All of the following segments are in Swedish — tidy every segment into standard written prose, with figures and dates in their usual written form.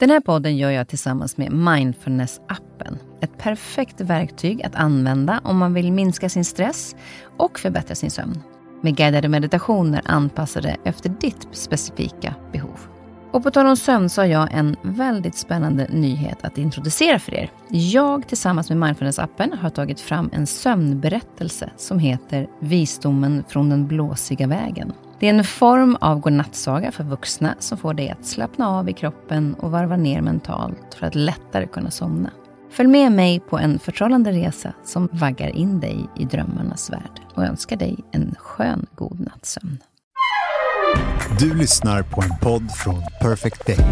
Den här podden gör jag tillsammans med Mindfulness-appen. Ett perfekt verktyg att använda om man vill minska sin stress och förbättra sin sömn. Med guidade meditationer anpassade efter ditt specifika behov. Och på tal om sömn så har jag en väldigt spännande nyhet att introducera för er. Jag tillsammans med Mindfulness-appen har tagit fram en sömnberättelse som heter Visdomen från den blåsiga vägen. Det är en form av godnattsaga för vuxna som får dig att slappna av i kroppen och varva ner mentalt för att lättare kunna somna. Följ med mig på en förtrollande resa som vaggar in dig i drömmarnas värld och önskar dig en skön god nattsömn. Du lyssnar på en podd från Perfect Day.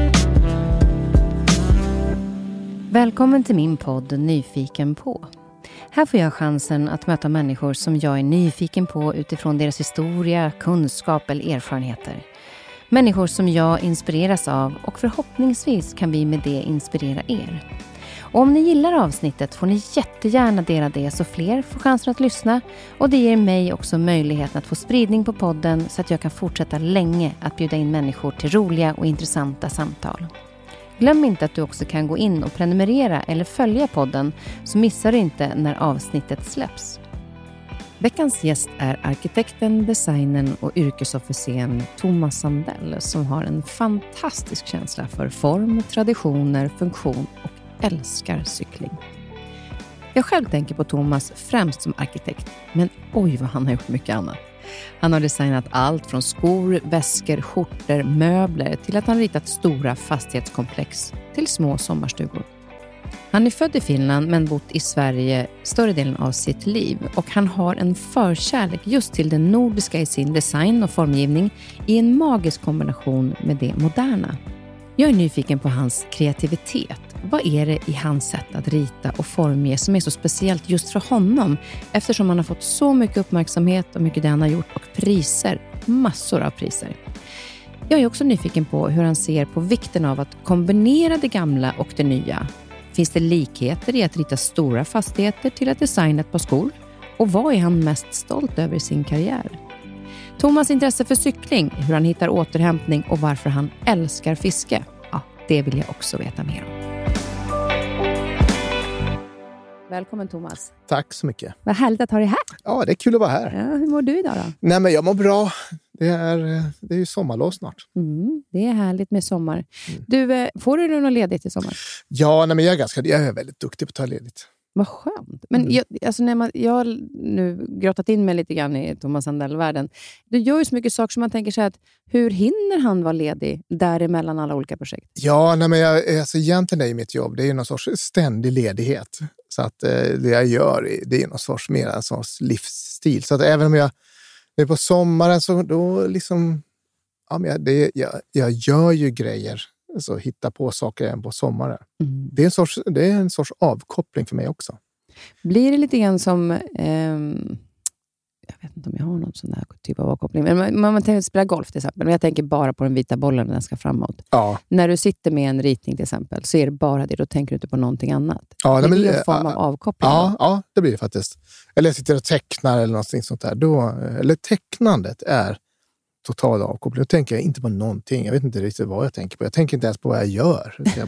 Välkommen till min podd Nyfiken på. Här får jag chansen att möta människor som jag är nyfiken på utifrån deras historia, kunskap eller erfarenheter. Människor som jag inspireras av och förhoppningsvis kan vi med det inspirera er. Och om ni gillar avsnittet får ni jättegärna dela det så fler får chansen att lyssna. Och det ger mig också möjligheten att få spridning på podden så att jag kan fortsätta länge att bjuda in människor till roliga och intressanta samtal. Glöm inte att du också kan gå in och prenumerera eller följa podden så missar du inte när avsnittet släpps. Veckans gäst är arkitekten, designern och yrkesofficeren Thomas Sandell som har en fantastisk känsla för form, traditioner, funktion och älskar cykling. Jag själv tänker på Thomas främst som arkitekt, men oj vad han har gjort mycket annat. Han har designat allt från skor, väskor, skjortor, möbler till att han ritat stora fastighetskomplex till små sommarstugor. Han är född i Finland men bott i Sverige större delen av sitt liv och han har en förkärlek just till det nordiska i sin design och formgivning i en magisk kombination med det moderna. Jag är nyfiken på hans kreativitet. Vad är det i hans sätt att rita och formge som är så speciellt just för honom? Eftersom han har fått så mycket uppmärksamhet och mycket det han har gjort och priser, massor av priser. Jag är också nyfiken på hur han ser på vikten av att kombinera det gamla och det nya. Finns det likheter i att rita stora fastigheter till att designa ett par skor? Och vad är han mest stolt över i sin karriär? Thomas intresse för cykling, hur han hittar återhämtning och varför han älskar fiske. Ja, det vill jag också veta mer om. Välkommen Thomas. Tack så mycket. Vad härligt att ha dig här. Ja, det är kul att vara här. Ja, hur mår du idag då? Nej, men jag mår bra. Det är ju sommarlov snart. Det är härligt med sommar. Du, får du någon ledigt i sommar? Ja, nej, men jag är väldigt duktig på att ta ledigt. Vad skönt. Men jag har nu grottat in mig lite grann i Thomas Sandell-världen. Du gör ju så mycket saker som man tänker sig att hur hinner han vara ledig däremellan alla olika projekt? Ja, nej, men egentligen är ju mitt jobb, det är ju någon sorts ständig ledighet. Så att det jag gör, det är någon sorts mer en sorts livsstil. Så att även om jag är på sommaren så då liksom, ja, men jag gör ju grejer. Så hitta på saker även på sommaren. Det är en sorts avkoppling för mig också. Blir det lite grann som... jag vet inte om jag har någon sån här typ av avkoppling. Men man tänker spela golf till exempel. Men jag tänker bara på den vita bollen när den ska framåt. Ja. När du sitter med en ritning till exempel så är det bara det. Då tänker du inte på någonting annat. Ja, det är en form av avkoppling. Ja, det blir det faktiskt. Eller jag sitter och tecknar eller någonting sånt där. Eller tecknandet är total avkoppling. Då tänker jag inte på någonting. Jag vet inte riktigt vad jag tänker på. Jag tänker inte ens på vad jag gör. Jag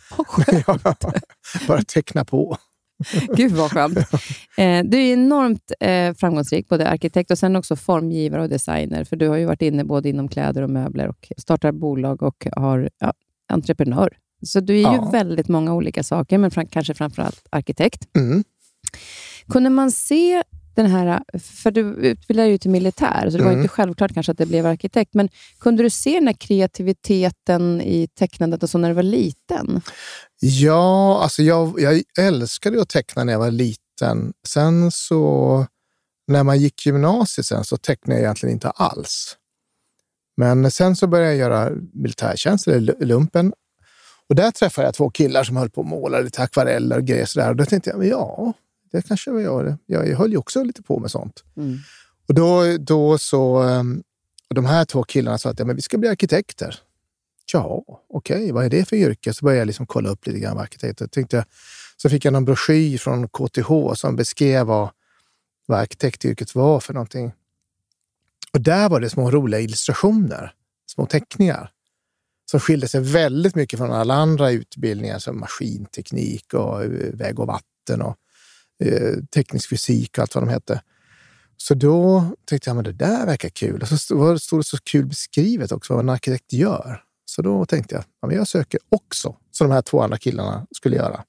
bara teckna på. Gud vad skönt. Du är enormt framgångsrik, både arkitekt och sen också formgivare och designer. För du har ju varit inne både inom kläder och möbler och startar bolag och har entreprenör. Så du är ju väldigt många olika saker, men kanske framförallt arkitekt. Kunde man se den här, för du utbildade ju till militär så det var inte självklart kanske att det blev arkitekt, men kunde du se den här kreativiteten i tecknandet och så när du var liten? Ja, alltså jag älskade att teckna när jag var liten. Sen så när man gick gymnasiet sen så tecknade jag egentligen inte alls. Men sen så började jag göra militärtjänst eller lumpen. Och där träffade jag 2 killar som höll på att måla lite akvareller och grejer sådär. Och då tänkte jag, ja, det kanske jag gör. Jag höll ju också lite på med sånt. Och då så, och de här 2 killarna sa att men vi ska bli arkitekter. Ja, okej, vad är det för yrke? Så började jag liksom kolla upp lite grann vad arkitekter. Så fick jag någon broschyr från KTH som beskrev vad arkitektyrket var för någonting. Och där var det små roliga illustrationer, små teckningar. som skilde sig väldigt mycket från alla andra utbildningar som maskinteknik och väg och vatten och teknisk fysik och allt vad de hette. Så då tyckte jag, men det där verkar kul. Och så stod det så kul beskrivet också vad en arkitekt gör. Så då tänkte jag, ja, men jag söker också så de här 2 andra killarna skulle göra.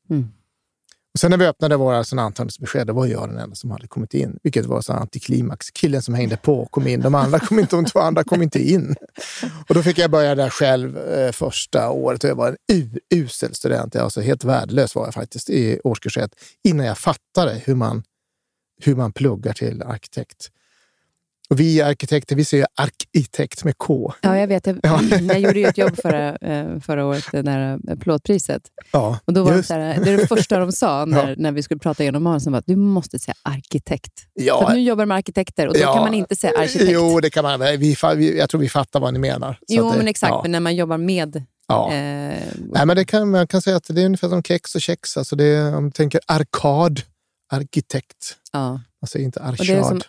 Och sen när vi öppnade våra antagningsbesked, då var jag den enda som hade kommit in. Vilket var så antiklimax. Killen som hängde på kom in. De 2 andra kom inte in. Och då fick jag börja där själv första året. Och jag var en usel student. Alltså helt värdelös var jag faktiskt i årskurs 1. Innan jag fattade hur man pluggar till arkitekt. Och vi arkitekter, vi säger arkitekt med K. Ja, jag vet. Jag gjorde ju ett jobb förra året, det där plåtpriset. Ja, och då var det, det första de sa när vi skulle prata igenom manus, som var att du måste säga arkitekt. Ja. För att nu jobbar de med arkitekter och då kan man inte säga arkitekt. Jo, det kan man. Jag tror vi fattar vad ni menar. Så men exakt. Ja. Men när man jobbar med... Ja. Nej, men man kan säga att det är ungefär som kex och kex. Alltså det är, om du tänker arkad, arkitekt. Ja. Alltså inte arkad. Och det är som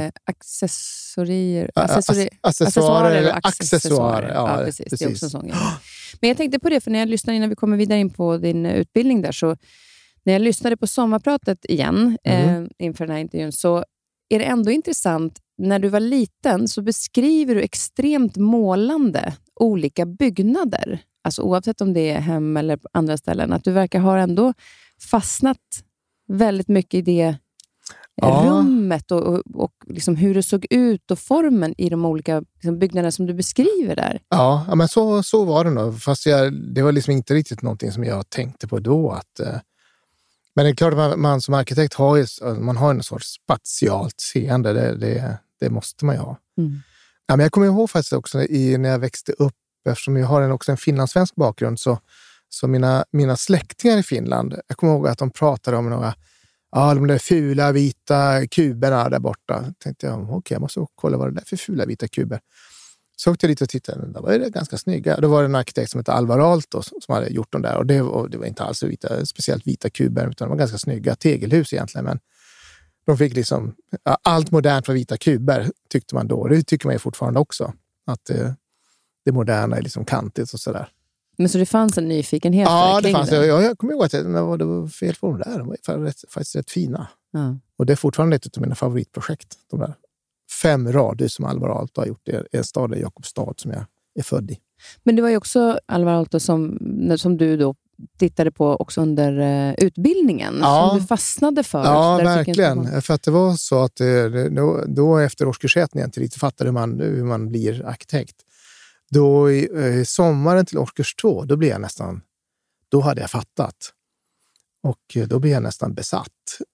accessorier. Accessoarer och accessoarer. Ja, precis. Det är också en sån grej. Men jag tänkte på det, för när jag lyssnade innan vi kommer vidare in på din utbildning där, så när jag lyssnade på sommarpratet igen inför den här intervjun, så är det ändå intressant. När du var liten så beskriver du extremt målande olika byggnader. Alltså oavsett om det är hem eller på andra ställen. Att du verkar ha ändå fastnat väldigt mycket i det rummet och liksom hur det såg ut och formen i de olika liksom byggnaderna som du beskriver där. Ja, men så var det nog. Fast det var liksom inte riktigt någonting som jag tänkte på då. Men det är klart att man som arkitekt har en sorts spatialt seende. Det måste man ju ha. Ja, men jag kommer ihåg faktiskt också när jag växte upp, eftersom jag har också en finlandssvensk bakgrund, så mina släktingar i Finland, jag kommer ihåg att de pratade om de där fula vita kuberna där borta. Tänkte jag, jag måste kolla vad det är för fula vita kuber. Så åkte jag dit och tittade, då var det ganska snygga. Då var det en arkitekt som hette Alvar Aalto som hade gjort dem där. Och det var inte alls speciellt vita kuber, utan de var ganska snygga tegelhus egentligen. Men de fick liksom, allt modernt var vita kuber, tyckte man då. Det tycker man ju fortfarande också. Att det moderna är liksom kantigt och sådär. Men så det fanns en nyfikenhet kring det? Ja, det fanns. Jag kommer ihåg att det var fel på dem där. De var faktiskt rätt fina. Ja. Och det är fortfarande ett av mina favoritprojekt. De där 5 rader som Alvar Aalto har gjort i en stad i Jakobstad som jag är född i. Men det var ju också Alvar Aalto som du då tittade på också under utbildningen. Som du fastnade för. Ja, verkligen. För att det var så att då efter årskurs 1 när jag inte riktigt fattade hur man blir arkitekt. Då i sommaren till årskurs 2, då hade jag fattat. Och då blev jag nästan besatt.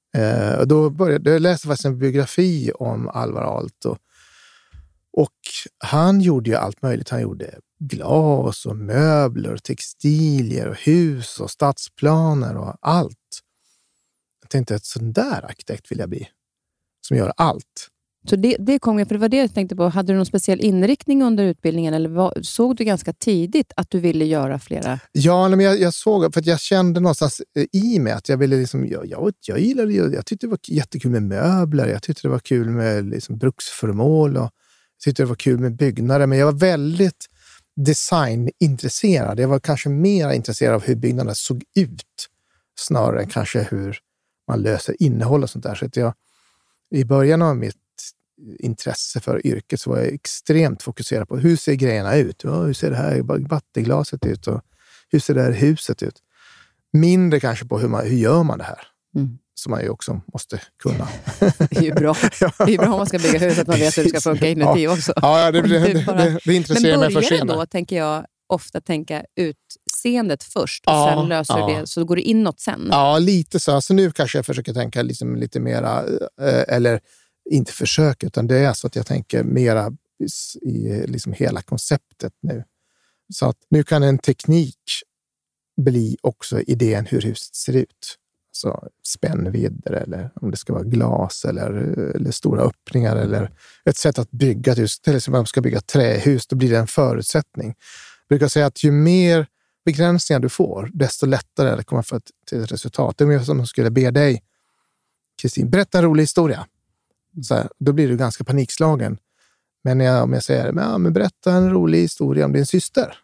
Jag läste faktiskt en biografi om Alvar Aalto. Och han gjorde ju allt möjligt. Han gjorde glas och möbler och textilier och hus och stadsplaner och allt. Jag tänkte att sån där arkitekt vill jag bli. Som gör allt. Så det kom jag, för det var det jag tänkte på. Hade du någon speciell inriktning under utbildningen eller såg du ganska tidigt att du ville göra flera? Ja, men jag såg, för att jag kände någonstans i mig att jag ville liksom, jag tyckte det var jättekul med möbler, jag tyckte det var kul med liksom bruksföremål och jag tyckte det var kul med byggnader, men jag var väldigt designintresserad. Jag var kanske mer intresserad av hur byggnaderna såg ut snarare än kanske hur man löser innehåll och sånt där. Så att i början av mitt intresse för yrket så var jag extremt fokuserad på hur ser grejerna ut? Ja, hur ser det här vattenglaset ut? Och hur ser det här huset ut? Mindre kanske på hur gör man det här? Som man ju också måste kunna. Det är ju bra. Det är ju bra om man ska bygga huset att man vet hur det ska funka inuti också. Ja, det intresserar mig för senare. Men börjar då, tänker jag, ofta tänka utseendet först och sen löser det, så går det inåt sen. Ja, lite så. Alltså nu kanske jag försöker tänka liksom lite mera, eller inte försöka, utan det är så att jag tänker mera i liksom hela konceptet nu. Så att nu kan en teknik bli också idén hur huset ser ut. Så spännvidder eller om det ska vara glas eller stora öppningar eller ett sätt att bygga ett hus. Till exempel om man ska bygga trähus, då blir det en förutsättning. Jag brukar säga att ju mer begränsningar du får, desto lättare är det att komma till ett resultat. Det är mer som om jag skulle be dig, Kristin, berätta en rolig historia. Så här, då blir du ganska panikslagen. Men om jag säger, men berätta en rolig historia om din syster.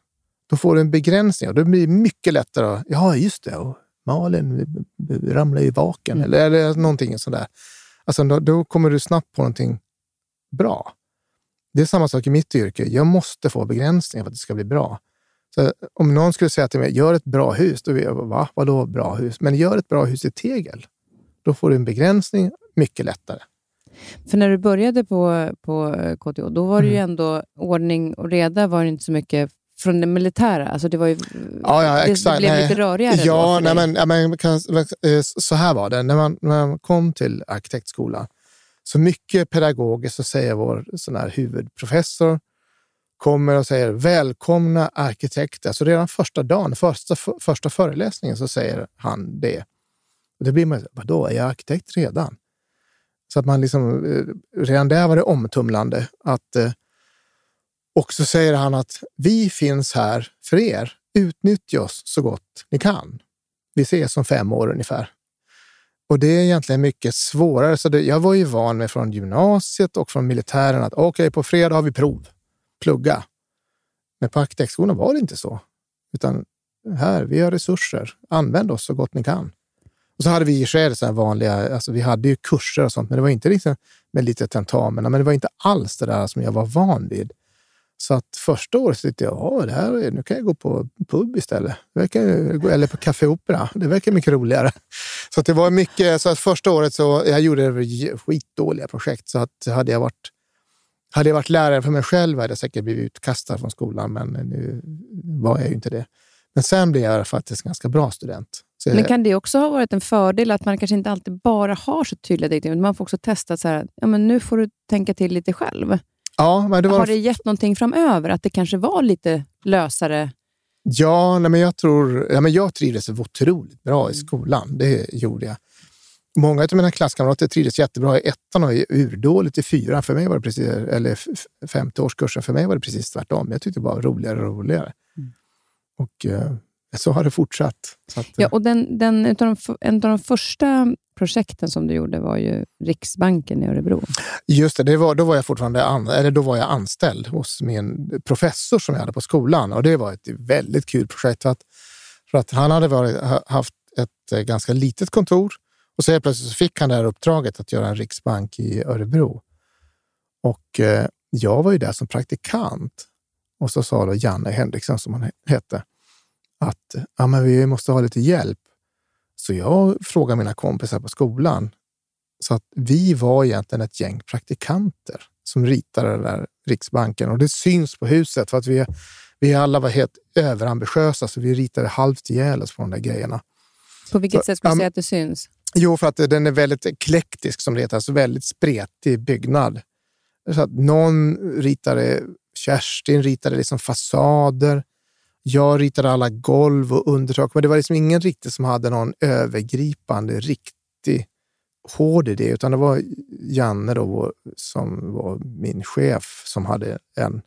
Då får du en begränsning och det blir mycket lättare. Ja, just det. Och Malin ramlar i vaken eller någonting sådär. Alltså då kommer du snabbt på någonting bra. Det är samma sak i mitt yrke. Jag måste få begränsningar för att det ska bli bra. Så om någon skulle säga till mig, gör ett bra hus, då vill jag, vadå bra hus? Men gör ett bra hus i tegel. Då får du en begränsning mycket lättare. För när du började på KTH, då var det ju ändå ordning och reda, var det inte så mycket från det militära. Alltså det var ju det blev lite rörigare. Ja, så här var det. När man kom till arkitektskolan, så mycket pedagogiskt så säger vår sån här huvudprofessor kommer och säger välkomna arkitekter. Så redan första dagen, första föreläsningen så säger han det. Och det blir man, vadå, är jag arkitekt redan? Så att man liksom, redan där var det omtumlande. Och så säger han att vi finns här för er. Utnyttja oss så gott ni kan. Vi ses om 5 år ungefär. Och det är egentligen mycket svårare. Så jag var ju van med från gymnasiet och från militären att okej, på fredag har vi prov. Plugga. Men på arkitektskolan var det inte så. Utan här, vi har resurser. Använd oss så gott ni kan. Och så hade vi i själv så här vanliga, alltså vi hade ju kurser och sånt, men det var inte liksom med lite tentamina, men det var inte alls det där som jag var van vid. Så att första året tyckte jag, nu kan jag gå på pub istället. Eller på Café Opera. Det verkar mycket roligare. Så att det var mycket, så att första året så, jag gjorde skitdåliga projekt, så att hade jag varit lärare för mig själv hade jag säkert blivit utkastad från skolan, men nu var jag ju inte det. Men sen blev jag faktiskt en ganska bra student. Men kan det också ha varit en fördel att man kanske inte alltid bara har så tydliga direktiv, men man får också testa så här, ja men nu får du tänka till lite själv. Ja, men har det gett någonting framöver att det kanske var lite lösare? Ja, men jag trivdes otroligt bra i skolan. Det gjorde jag. Många av mina klasskamrater trivdes jättebra i 1:an och urdåligt i 4:an. För mig var det precis, eller 5:e årskursen, för mig var det precis tvärtom. Jag tyckte det var roligare och roligare. Och så har det fortsatt. Så att, ja, och en av de första projekten som du gjorde var ju Riksbanken i Örebro. Just det, då var jag anställd hos min professor som jag hade på skolan. Och det var ett väldigt kul projekt för att han hade haft ett ganska litet kontor. Och så plötsligt så fick han det här uppdraget att göra en riksbank i Örebro. Och jag var ju där som praktikant. Och så sa då Janne Henriksson, som han hette, att men vi måste ha lite hjälp. Så jag frågade mina kompisar på skolan. Så att vi var egentligen ett gäng praktikanter som ritade den där riksbanken. Och det syns på huset för att vi alla var helt överambitiösa, så vi ritade halvt ihjäl oss på de där grejerna. På vilket sätt skulle du säga att det syns? Jo, för att den är väldigt eklektisk, som det heter, alltså väldigt spretig byggnad. Så att Kerstin ritade liksom fasader. Jag ritade alla golv och undertak, men det var liksom ingen riktigt som hade någon övergripande, riktig hård idé, utan det var Janne då, som var min chef, som hade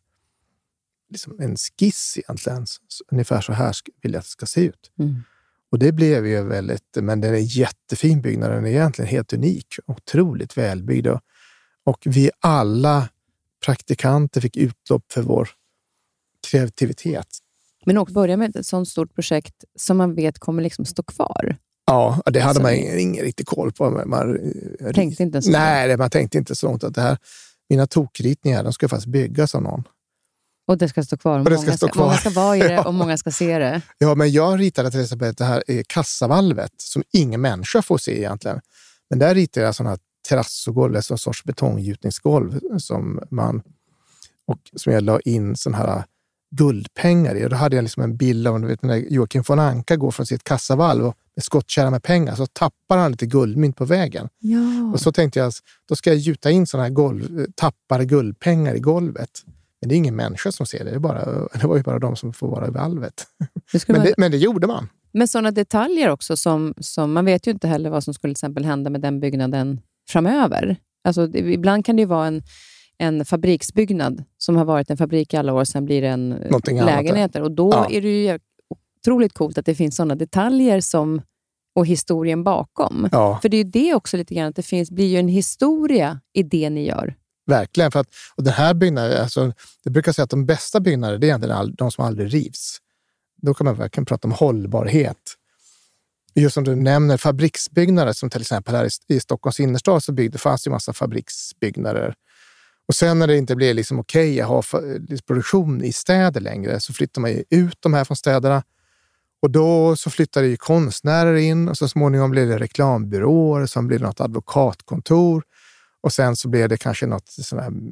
en skiss egentligen. Ungefär så här vill jag att det ska se ut. Och det blev ju men det är en jättefin byggnad, den är egentligen helt unik, otroligt välbyggd. Och vi alla praktikanter fick utlopp för vår kreativitet. Men också börja med ett sånt stort projekt som man vet kommer liksom stå kvar. Ja, det hade man ingen riktig koll på. Man tänkte inte så. Nej, man tänkte inte så långt att mina tokritningar, de ska faktiskt byggas av någon. Och det ska stå kvar. Många ska vara i det och många ska se det. Ja, men jag ritade till exempel det här kassavalvet som ingen människa får se egentligen. Men där ritade jag sådana här terrassogolv, alltså en sorts betonggjutningsgolv som jag la in sån här guldpengar i. Och då hade jag liksom en bild av när Joakim von Anka går från sitt kassavalv och med skottkärra med pengar, så tappar han lite guldmynt på vägen. Ja. Och så tänkte jag, då ska jag gjuta in sådana här tappade guldpengar i golvet. Men det är ingen människa som ser det. Det var ju bara de som får vara i valvet. Men det gjorde man. Men sådana detaljer också som man vet ju inte heller vad som skulle till exempel hända med den byggnaden framöver. Alltså ibland kan det ju vara en fabriksbyggnad som har varit en fabrik i alla år, sen blir det en lägenheter. Och då är det ju otroligt coolt att det finns sådana detaljer och historien bakom. Ja. För det är ju det också lite grann, att det blir ju en historia i det ni gör. Verkligen, och den här byggnaden, alltså, det brukar säga att de bästa byggnader, det är egentligen de som aldrig rivs. då kan man verkligen prata om hållbarhet. Just som du nämner fabriksbyggnader, som till exempel här i Stockholms innerstad så fanns det en massa fabriksbyggnader. Och sen när det inte blir liksom okej att ha produktion i städer längre, så flyttar man ju ut de här från städerna. Och då så flyttar det ju konstnärer in, och så småningom blir det reklambyråer, sen blir det något advokatkontor, och sen så blir det kanske något sån här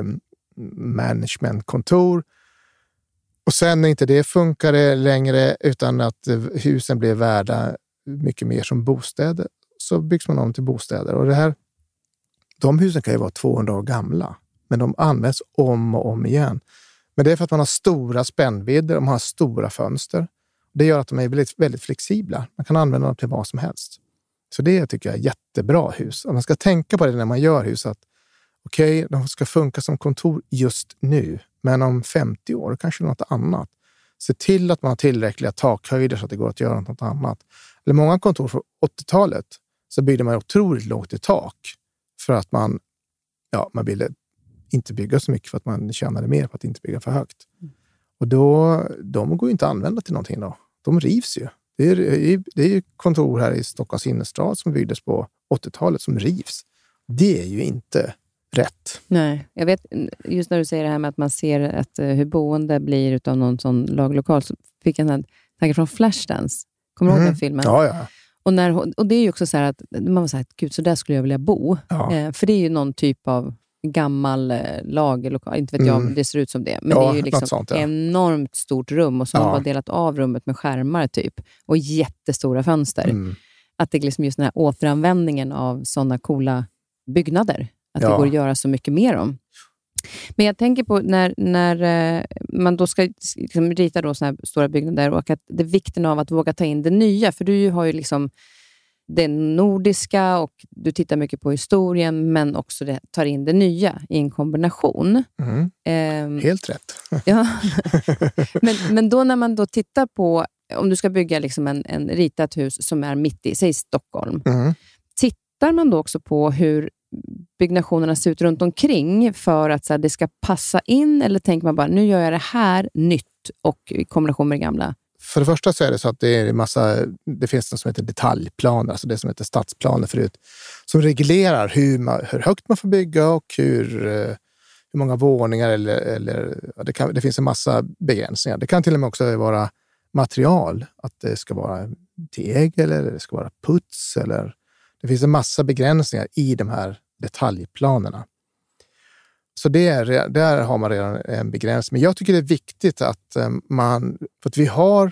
managementkontor. Och sen när inte det funkar det längre, utan att husen blir värda mycket mer som bostäder, så byggs man om till bostäder. Och de husen kan ju vara 200 år gamla, men de används om och om igen. Men det är för att man har stora spännvidder, de har stora fönster. Det gör att de är väldigt, väldigt flexibla. Man kan använda dem till vad som helst. Så det tycker jag är jättebra hus. Och man ska tänka på det när man gör hus, att okej, de ska funka som kontor just nu, men om 50 år kanske något annat. Se till att man har tillräckliga takhöjder så att det går att göra något annat. Eller många kontor från 80-talet så byggde man otroligt lågt i tak, för att man ville inte bygga så mycket för att man tjänade mer på att inte bygga för högt. Och de går ju inte att använda till någonting då. De rivs ju. Det är ju kontor här i Stockholms innerstad som byggdes på 80-talet som rivs. Det är ju inte rätt. Nej, jag vet, just när du säger det här med att man ser att hur boende blir utav någon sån laglokal, så fick jag en tanke från Flashdance. Kommer du ihåg den filmen? Ja. Och det är ju också så här att man var så här, gud, så där skulle jag vilja bo. Ja. För det är ju någon typ av gammal lagerlokal, inte vet jag om det ser ut som det, men det är ju liksom enormt stort rum, och så har man bara delat av rummet med skärmar typ, och jättestora fönster. Att det är liksom just den här återanvändningen av sådana coola byggnader, att det går att göra så mycket mer om. Men jag tänker på när man då ska liksom rita då såna här stora byggnader, och att det är vikten av att våga ta in det nya, för du har ju liksom det nordiska och du tittar mycket på historien, men också tar in det nya i en kombination. Helt rätt. Ja. men då när man då tittar på, om du ska bygga liksom en ritat hus som är mitt i, säg Stockholm, tittar man då också på hur byggnationerna ser ut runt omkring för att så här, det ska passa in, eller tänker man bara, nu gör jag det här nytt och i kombination med det gamla? För det första så är det så att det finns något som heter detaljplaner, alltså det som heter stadsplaner förut, som reglerar hur högt man får bygga och hur många våningar det finns en massa begränsningar. Det kan till och med också vara material, att det ska vara teg eller det ska vara puts, eller det finns en massa begränsningar i de här detaljplanerna. Så där har man redan en begränsning. Men jag tycker det är viktigt att för att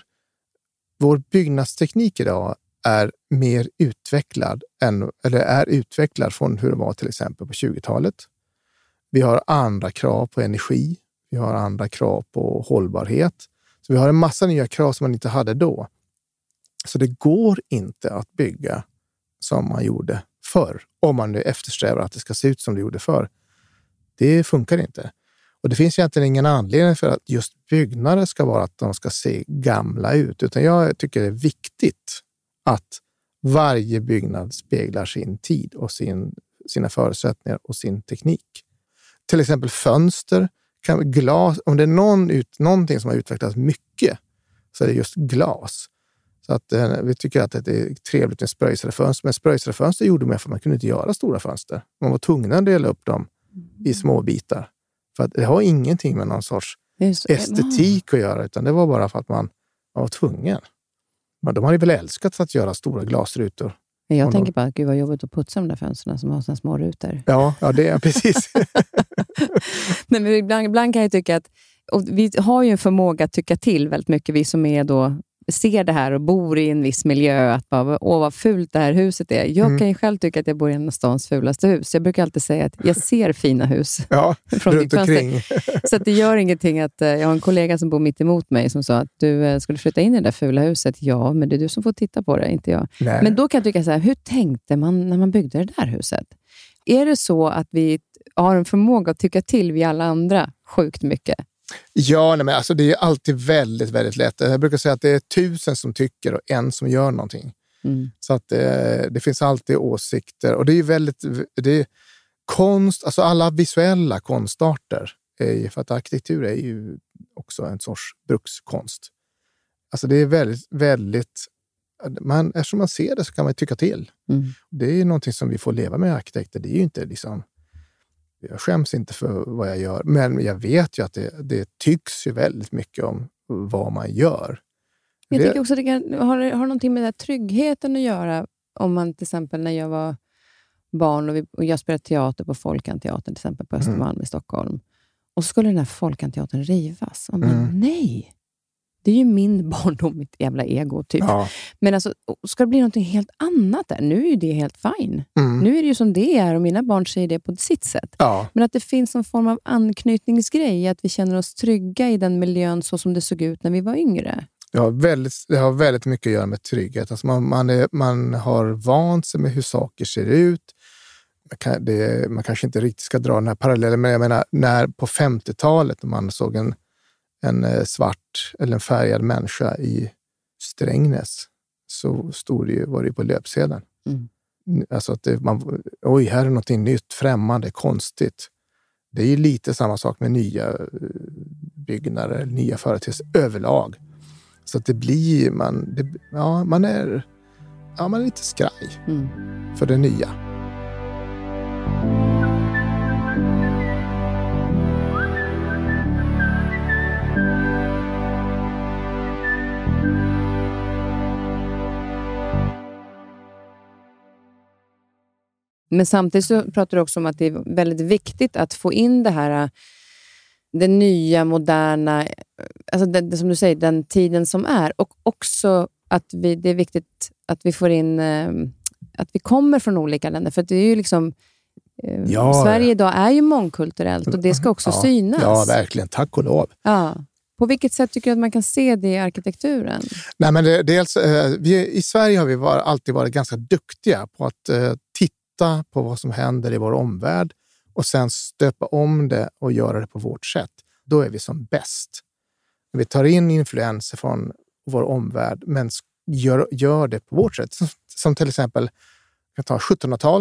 vår byggnadsteknik idag är mer utvecklad är utvecklad från hur det var till exempel på 20-talet. Vi har andra krav på energi. Vi har andra krav på hållbarhet. Så vi har en massa nya krav som man inte hade då. Så det går inte att bygga som man gjorde förr, om man nu eftersträvar att det ska se ut som det gjorde förr. Det funkar inte. Och det finns egentligen ingen anledning för att just byggnader ska vara att de ska se gamla ut. Utan jag tycker det är viktigt att varje byggnad speglar sin tid och sina förutsättningar och sin teknik. Till exempel fönster, glas. Om det är någonting som har utvecklats mycket, så är det just glas. Så att vi tycker att det är trevligt med spröjsade fönster. Men spröjsade fönster gjorde man för att man kunde inte göra stora fönster. Man var tvungen att dela upp dem i små bitar. För att det har ingenting med någon sorts estetik att göra, utan det var bara för att man var tvungen. Men de hade väl älskat att göra stora glasrutor. Jag tänker bara, gud vad jobbigt att putsa de där fönsterna som har såna små rutor. Ja, det är precis. Nej, men ibland kan jag tycka att, och vi har ju en förmåga att tycka till väldigt mycket, vi som är då ser det här och bor i en viss miljö, att bara, vad fult det här huset är. Jag kan ju själv tycka att jag bor i en av stans fulaste hus. Jag brukar alltid säga att jag ser fina hus från runt omkring. Så att det gör ingenting att jag har en kollega som bor mitt emot mig som sa att du skulle flytta in i det där fula huset. Ja, men det är du som får titta på det, inte jag. Nej. Men då kan jag tycka så här, hur tänkte man när man byggde det där huset? Är det så att vi har en förmåga att tycka till vi alla andra sjukt mycket? Ja, men alltså det är alltid väldigt, väldigt lätt. Jag brukar säga att det är 1000 som tycker och 1 som gör någonting. Så att det finns alltid åsikter. Och det är konst, alltså alla visuella konstarter. För att arkitektur är ju också en sorts brukskonst. Alltså det är väldigt, väldigt... eftersom man ser det så kan man tycka till. Det är ju någonting som vi får leva med arkitekter. Det är ju inte liksom... Jag skäms inte för vad jag gör. Men jag vet ju att det tycks ju väldigt mycket om vad man gör. Jag tycker också att det har någonting med den här tryggheten att göra. Om man till exempel när jag var barn och jag spelade teater på Folkanteatern till exempel på Östermalm i Stockholm. Och så skulle den här Folkanteatern rivas. Och man, nej! Det är ju min barndom, mitt jävla ego typ. Ja. Men alltså, ska det bli någonting helt annat där? Nu är ju det helt fine. Nu är det ju som det är och mina barn säger det på sitt sätt. Ja. Men att det finns någon form av anknytningsgrej, att vi känner oss trygga i den miljön så som det såg ut när vi var yngre. Det har väldigt mycket att göra med trygghet. Alltså man har vant sig med hur saker ser ut. Man kanske inte riktigt ska dra den här parallellen, men jag menar, när på 50-talet när man såg en svart eller en färgad människa i Strängnäs, så var det på löpsedeln. Alltså att här är någonting nytt, främmande, konstigt. Det är ju lite samma sak med nya byggnader, nya företeelser överlag. Så att det blir man är lite skraj för det nya. Men samtidigt så pratar du också om att det är väldigt viktigt att få in det här, det nya, moderna, alltså det som du säger, den tiden som är. Och också att det är viktigt att vi får in, att vi kommer från olika länder. För att det är ju liksom, Sverige idag är ju mångkulturellt och det ska också synas. Ja, verkligen. Tack och lov. Ja. På vilket sätt tycker du att man kan se det i arkitekturen? Nej, men dels, i Sverige har vi alltid varit ganska duktiga på att titta på vad som händer i vår omvärld och sen stöpa om det och göra det på vårt sätt. Då är vi som bäst. Vi tar in influenser från vår omvärld men gör det på vårt sätt. Som till exempel, jag kan ta 1700-tal,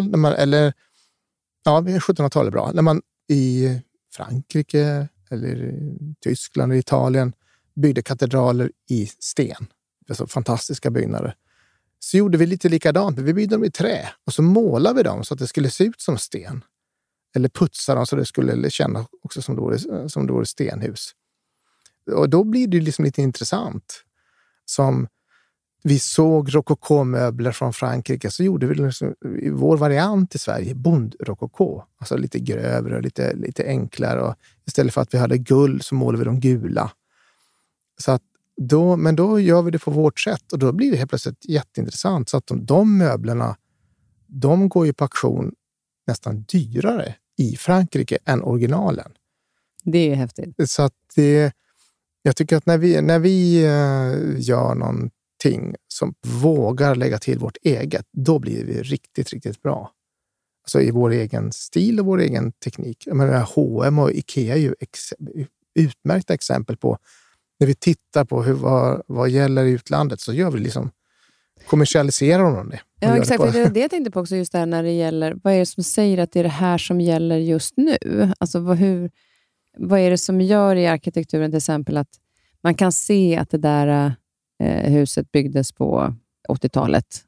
1700-tal är bra. När man i Frankrike eller i Tyskland eller Italien byggde katedraler i sten. Alltså fantastiska byggnader. Så gjorde vi lite likadant. Vi byggde dem i trä och så målade vi dem så att det skulle se ut som sten. Eller putsa dem så det skulle kännas också som det vore stenhus. Och då blir det liksom lite intressant. Som vi såg rokokomöbler från Frankrike, så gjorde vi liksom, i vår variant i Sverige bondrokoko. Alltså lite grövre och lite enklare. Och istället för att vi hade guld så målade vi dem gula. Så att då gör vi det på vårt sätt och då blir det helt plötsligt jätteintressant. Så att de möblerna, de går ju på auktion nästan dyrare i Frankrike än originalen. Det är ju häftigt. Så att jag tycker att när vi gör någonting som vågar lägga till vårt eget, då blir vi riktigt, riktigt bra. Alltså i vår egen stil och vår egen teknik. Jag menar, H&M och Ikea är ju utmärkta exempel på, när vi tittar på vad gäller i utlandet, så gör vi liksom kommersialiserar de det. Ja, exakt. Det är det jag tänkte på också, just där när det gäller, vad är det som säger att det är det här som gäller just nu? Alltså vad är det som gör i arkitekturen till exempel att man kan se att det där huset byggdes på 80-talet.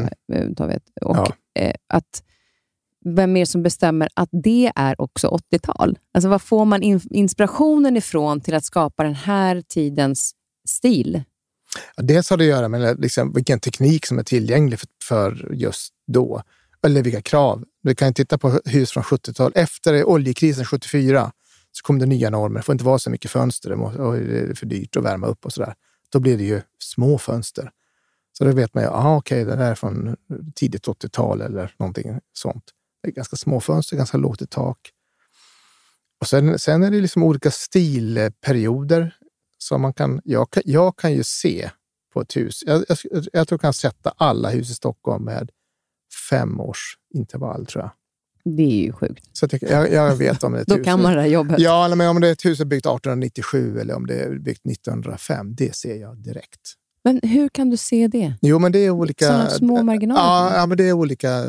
Och att vem är som bestämmer att det är också 80-tal? Alltså vad får man inspirationen ifrån till att skapa den här tidens stil? Ja, dels har det att göra med liksom vilken teknik som är tillgänglig för just då. Eller vilka krav. Du kan titta på hus från 70-tal. Efter oljekrisen 74 så kom det nya normer. Det får inte vara så mycket fönster och det är för dyrt att värma upp och sådär. Då blir det ju små fönster. Så då vet man ju, okej, det där är från tidigt 80-tal eller någonting sånt. Det är ganska små fönster, ganska lågt i tak. Och sen är det liksom olika stilperioder som man kan... Jag kan ju se på ett hus. Jag tror jag kan sätta alla hus i Stockholm med 5 års intervall, tror jag. Det är ju sjukt. Så jag vet om det är ett Då kan man det här jobbet. Ja, men om det är ett hus som är byggt 1897 eller om det är byggt 1905, det ser jag direkt. Men hur kan du se det? Jo, men det är olika... Sådana små marginaler? Ja, men det är olika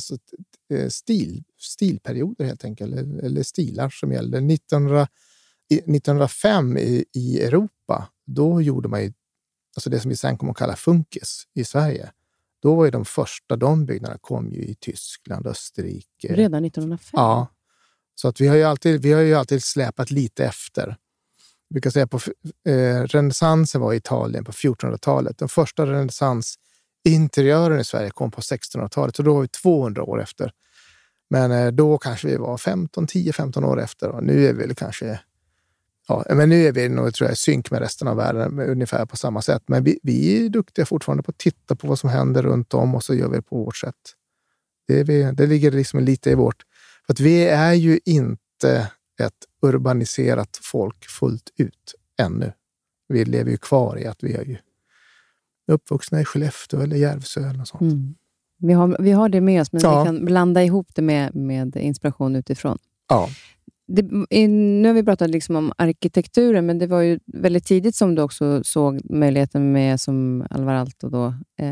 stilperioder helt enkelt. Eller stilar som gäller. 1905 i Europa, då gjorde man ju... alltså det som vi sen kommer att kalla funkis i Sverige, då var ju de första, de byggnaderna kom ju i Tyskland, Österrike. Redan 1905? Ja. Så att vi har ju alltid släpat lite efter. Vi kan säga på renässansen var i Italien på 1400-talet. Den första renässansinteriören i Sverige kom på 1600-talet. Så då var vi 200 år efter. Men då kanske vi var 10-15 år efter. Och nu är vi väl kanske... Ja, men nu är vi nog, tror jag, i synk med resten av världen ungefär på samma sätt. Men vi är duktiga fortfarande på att titta på vad som händer runt om och så gör vi det på vårt sätt. Det ligger liksom lite i vårt... För att vi är ju inte ett urbaniserat folk fullt ut ännu. Vi lever ju kvar i att vi är ju uppvuxna i Skellefteå eller Järvsö eller något sånt. Mm. Vi har det med oss, men vi kan blanda ihop det med inspiration utifrån. Ja. Nu har vi pratat liksom om arkitekturen, men det var ju väldigt tidigt som du också såg möjligheten med som Alvar Aalto då.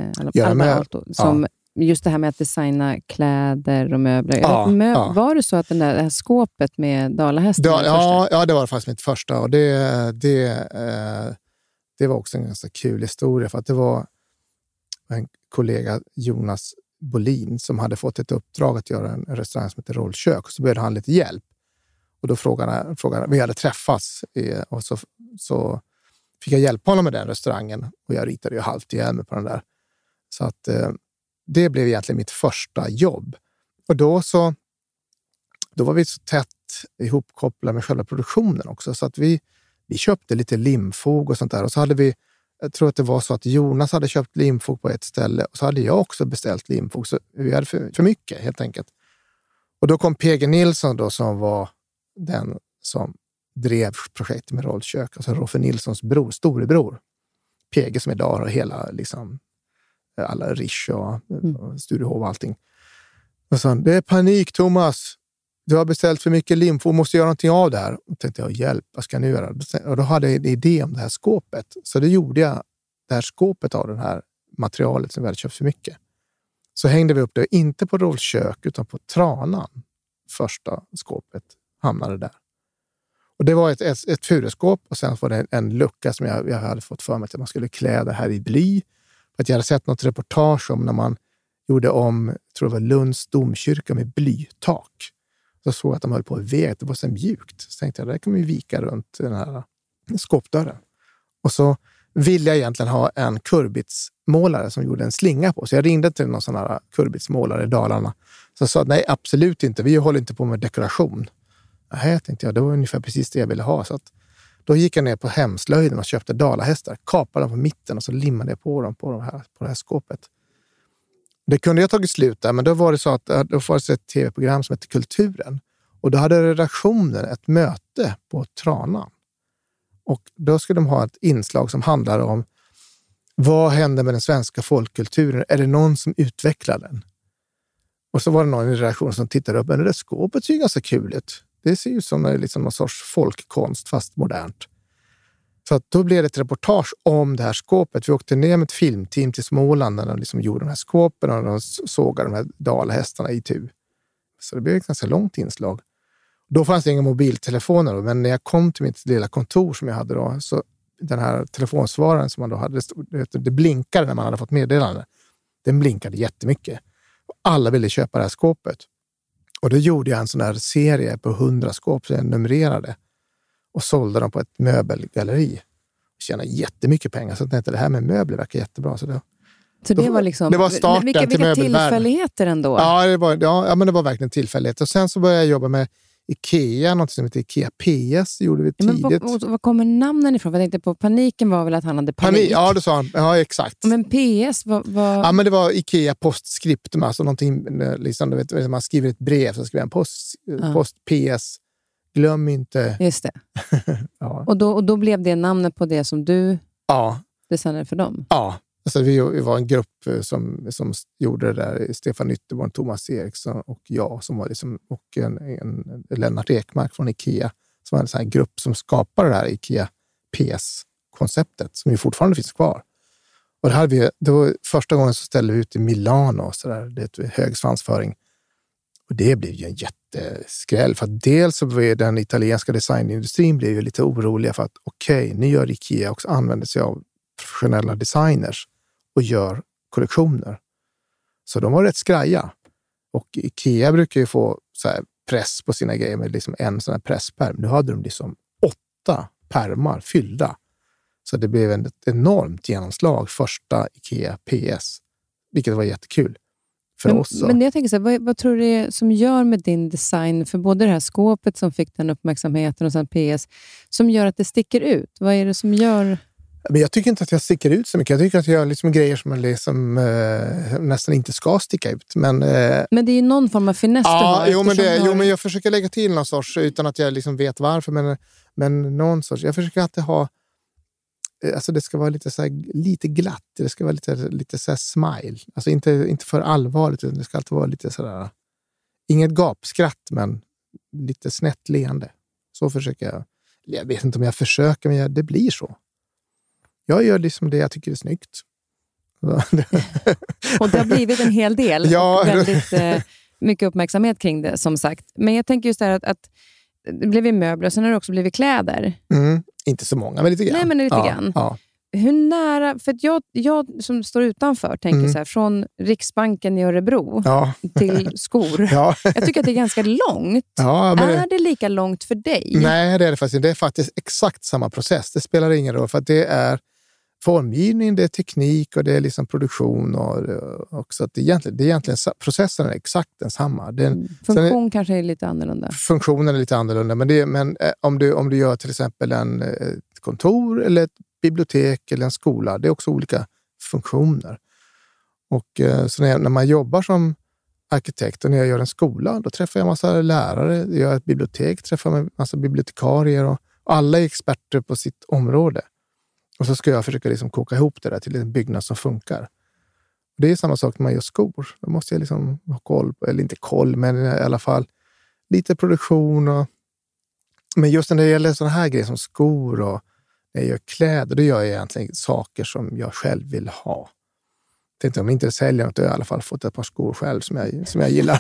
Som just det här med att designa kläder och möbler. Var det så att det här skåpet med dalahästen? Ja, det var faktiskt mitt första. Och det var också en ganska kul historia. För att det var en kollega, Jonas Bolin, som hade fått ett uppdrag att göra en restaurang som heter Rollkök. Och så behövde han lite hjälp. Och då frågade vi hade träffats. Och så fick jag hjälpa honom med den restaurangen. Och jag ritade ju halvt ihjäl mig på den där. Så att... det blev egentligen mitt första jobb. Och då var vi så tätt ihopkopplade med själva produktionen också. Så att vi köpte lite limfog och sånt där. Och så hade vi, jag tror att det var så att Jonas hade köpt limfog på ett ställe. Och så hade jag också beställt limfog. Så vi hade för mycket helt enkelt. Och då kom PG Nilsson då, som var den som drev projektet med Rollkök. Alltså Roffe Nilssons storebror. PG som idag har hela liksom... alla Rish och Sturehov och allting. Och så, det är panik, Thomas. Du har beställt för mycket limfo och måste göra någonting av det här. Och tänkte jag, hjälp, vad ska jag nu göra? Och då hade jag en idé om det här skåpet. Så då gjorde jag det här skåpet av det här materialet som vi hade köpt för mycket. Så hängde vi upp det, inte på Rollkök utan på tranan. Första skåpet hamnade där. Och det var ett furuskåp och sen var det en lucka som jag hade fått för mig att man skulle klä det här i bly. För att jag hade sett något reportage om när man gjorde om, tror det var Lunds domkyrka med blytak. Så såg jag att de höll på att väga, det var så mjukt. Så tänkte jag, där kan man ju vika runt den här skåpdörren. Och så ville jag egentligen ha en kurbitsmålare som gjorde en slinga på. Så jag ringde till någon sån här kurbitsmålare i Dalarna. Så sa, nej absolut inte, vi håller inte på med dekoration. Nej, tänkte jag, det var ungefär precis det jag ville ha. Så att då gick jag ner på Hemslöjden och köpte dalahästar. Kapade dem på mitten och så limmade jag på dem på det här skåpet. Det kunde jag tagit slut där, men då var det så att då var det ett tv-program som heter Kulturen. Och då hade redaktionen ett möte på Tranan. Och då skulle de ha ett inslag som handlar om vad händer med den svenska folkkulturen? Är det någon som utvecklar den? Och så var det någon i redaktionen som tittade upp, men det där skåpet ser ju ganska kul ut. Det ser ju ut som liksom någon sorts folkkonst, fast modernt. Så att då blev det ett reportage om det här skåpet. Vi åkte ner med ett filmteam till Småland när de liksom gjorde de här skåpen och de sågade de här dalahästarna i tu. Så det blev ett ganska långt inslag. Då fanns det inga mobiltelefoner, men när jag kom till mitt lilla kontor som jag hade då, så den här telefonsvararen som man då hade, det blinkade när man hade fått meddelande. Den blinkade jättemycket. Och alla ville köpa det här skåpet. Och då gjorde jag en sån här serie på 100 skåp, så jag numrerade och sålde dem på ett möbelgalleri. Jag tjänade jättemycket pengar, så jag tänkte det här med möbler verkar jättebra. Så det var liksom, det var starten vilka till möbelvärlden. Tillfälligheter ändå. Ja, men det var verkligen tillfällighet. Och sen så började jag jobba med Ikea, något som heter Ikea PS, gjorde vi tidigt. Men vad kommer namnen ifrån? Jag tänkte på Paniken var väl att han hade panik. Ja, det sa han. Ja, exakt. Men PS var... Ja, men det var Ikea postscriptum, alltså någonting, liksom, du vet, man skriver ett brev så skriver en post PS. Glöm inte. Just det. Ja. Och då blev det namnet på det som du designade för dem? Ja. Alltså vi var en grupp som gjorde det där. Stefan Ytterborn, Thomas Eriksson och jag som var liksom, och en Lennart Ekmark från Ikea som var en sån här grupp som skapade det här Ikea PS-konceptet som ju fortfarande finns kvar. Och det var första gången så ställde vi ut i Milano så där, det är hög svansföring. Och det blev ju en jätteskräll för att dels så var den italienska designindustrin blev ju lite oroliga för att okej, nu gör Ikea också använder sig av professionella designers och gör kollektioner. Så de var rätt skraja. Och IKEA brukar ju få så här press på sina grejer med liksom en sån här presspärm. Nu hade de liksom 8 pärmar fyllda. Så det blev ett enormt genomslag första IKEA PS. Vilket var jättekul för oss. Men jag tänker så här, vad tror du det är som gör med din design för både det här skåpet som fick den uppmärksamheten och sen PS som gör att det sticker ut? Vad är det som gör... Men jag tycker inte att jag sticker ut så mycket. Jag tycker att jag gör liksom grejer som liksom, nästan inte ska sticka ut. Men det är ju någon form av finess. Men jag försöker lägga till någon sorts utan att jag liksom vet varför. Men någon sorts. Jag försöker alltid ha... Alltså det ska vara lite, så här, lite glatt. Det ska vara lite så här smile. Alltså inte för allvarligt. Det ska alltid vara lite sådär... Inget gapskratt, men lite snett leende. Så försöker jag. Jag vet inte om jag försöker, men det blir så. Jag gör liksom det jag tycker är snyggt. Och det har blivit en hel del. Ja. Väldigt mycket uppmärksamhet kring det, som sagt. Men jag tänker just där att det blev möbler och sen har det också blivit kläder. Inte så många, men lite grann. Nej, men lite grann. Ja. Hur nära, för att jag som står utanför tänker så här, från Riksbanken i Örebro till skor. Ja. Jag tycker att det är ganska långt. Ja, men är det lika långt för dig? Nej, det är det faktiskt. Det är faktiskt exakt samma process. Det spelar ingen roll, för att det är formgivning, det är teknik och det är liksom produktion och också att det är egentligen processen är exakt densamma. Funktion kanske är lite annorlunda. Funktionen är lite annorlunda, men om du gör till exempel ett kontor eller ett bibliotek eller en skola, det är också olika funktioner. Och så när man jobbar som arkitekt och när jag gör en skola, då träffar jag en massa lärare. Jag gör ett bibliotek, träffar jag en massa bibliotekarier och alla är experter på sitt område. Och så ska jag försöka liksom koka ihop det där till en byggnad som funkar. Det är samma sak när man gör skor. Då måste jag liksom ha koll på, eller inte koll, men i alla fall lite produktion. Men just när det gäller sådana här grejer som skor och när jag gör kläder, då gör jag egentligen saker som jag själv vill ha. Tänkte om jag inte säljer något, då har jag i alla fall fått ett par skor själv som jag gillar.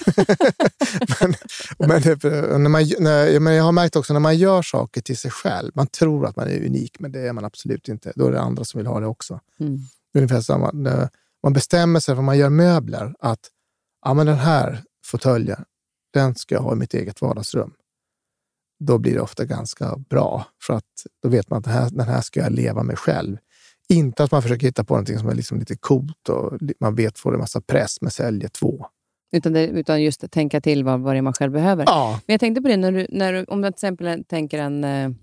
men jag har märkt också när man gör saker till sig själv, man tror att man är unik, men det är man absolut inte. Då är det andra som vill ha det också. Ungefär samma. Man bestämmer sig för man gör möbler att men den här fåtöljen, den ska jag ha i mitt eget vardagsrum. Då blir det ofta ganska bra, för att då vet man att den här ska jag leva med själv. Inte att man försöker hitta på någonting som är liksom lite coolt och man vet får en massa press med säljer 2. Utan just att tänka till vad det är man själv behöver. Ja. Men jag tänkte på det när du, om du till exempel tänker en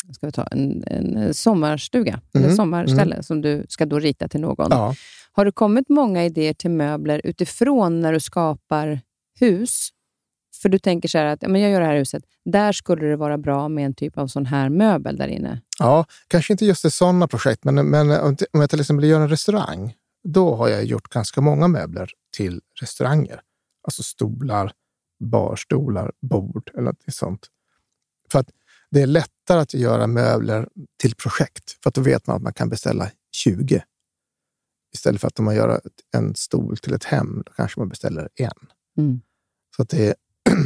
sommarstuga eller sommarställe som du ska då rita till någon. Ja. Har det kommit många idéer till möbler utifrån när du skapar hus? För du tänker så här att jag gör det här huset. Där skulle det vara bra med en typ av sån här möbel där inne. Ja, kanske inte just i sådana projekt. Men om jag till exempel gör en restaurang. Då har jag gjort ganska många möbler till restauranger. Alltså stolar, barstolar, bord eller något sånt. För att det är lättare att göra möbler till projekt. För att då vet man att man kan beställa 20. Istället för att om man gör en stol till ett hem, då kanske man beställer 1. Så att det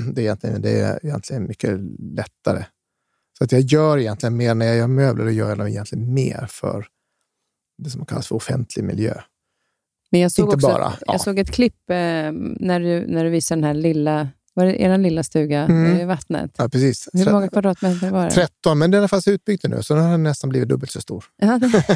är egentligen mycket lättare. Så att jag gör egentligen mer när jag gör möbler, och gör jag egentligen mer för det som kallas för offentlig miljö. Men jag såg jag såg ett klipp när du visade den här lilla, var det er lilla stuga i vattnet? Ja, precis. Hur många kvadratmeter var det? 13, men den är faktiskt utbyggd nu, så den har nästan blivit dubbelt så stor. Ja,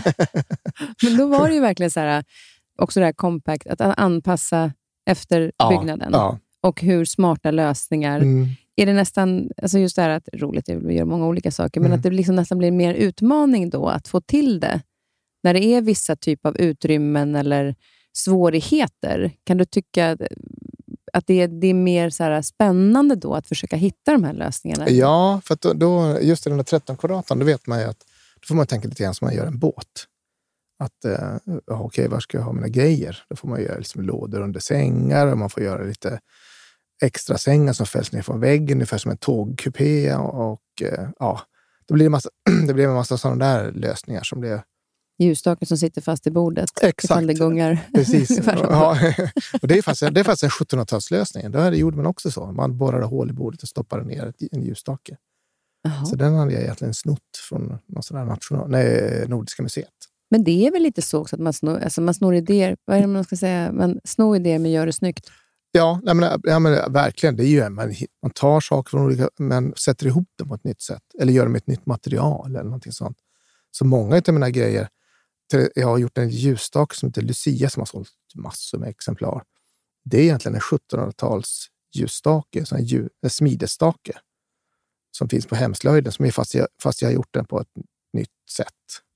men då var det ju verkligen så här, också det här compact, att anpassa efter byggnaden. Ja. Och hur smarta lösningar. Är det nästan, alltså just det här att roligt är att göra många olika saker, men att det liksom nästan blir mer utmaning då att få till det. När det är vissa typ av utrymmen eller svårigheter, kan du tycka att det är mer så här spännande då att försöka hitta de här lösningarna? Ja, för att då just i den där 13 kvadraten, då vet man ju att då får man tänka lite grann som man gör en båt. Att, okej, var ska jag ha mina grejer? Då får man göra liksom lådor under sängar, och man får göra lite extra sängar som fälls ner från väggen, ungefär som en tågkupé. Och då blir det en massa sådana där lösningar som blir... Ljusstaken som sitter fast i bordet. Exakt. Det gungar. Precis. Ja. Och det är faktiskt en 1700-talslösning. Då gjorde man också så. Man borrade hål i bordet och stoppade ner en ljusstake. Så den hade jag egentligen snott från någon sån här Nordiska museet. Men det är väl lite så också att man snor idéer. Vad är det man ska säga? Man snor idéer men gör det snyggt. Ja, men verkligen. Det är ju man tar saker från olika, men sätter ihop dem på ett nytt sätt. Eller gör dem med ett nytt material eller någonting sånt. Så många av mina grejer, jag har gjort en ljusstake som heter Lucia som har sålt massor med exemplar. Det är egentligen en 1700-tals ljusstake, en smidestake som finns på hemslöjden, som är fast jag har gjort den på ett nytt sätt.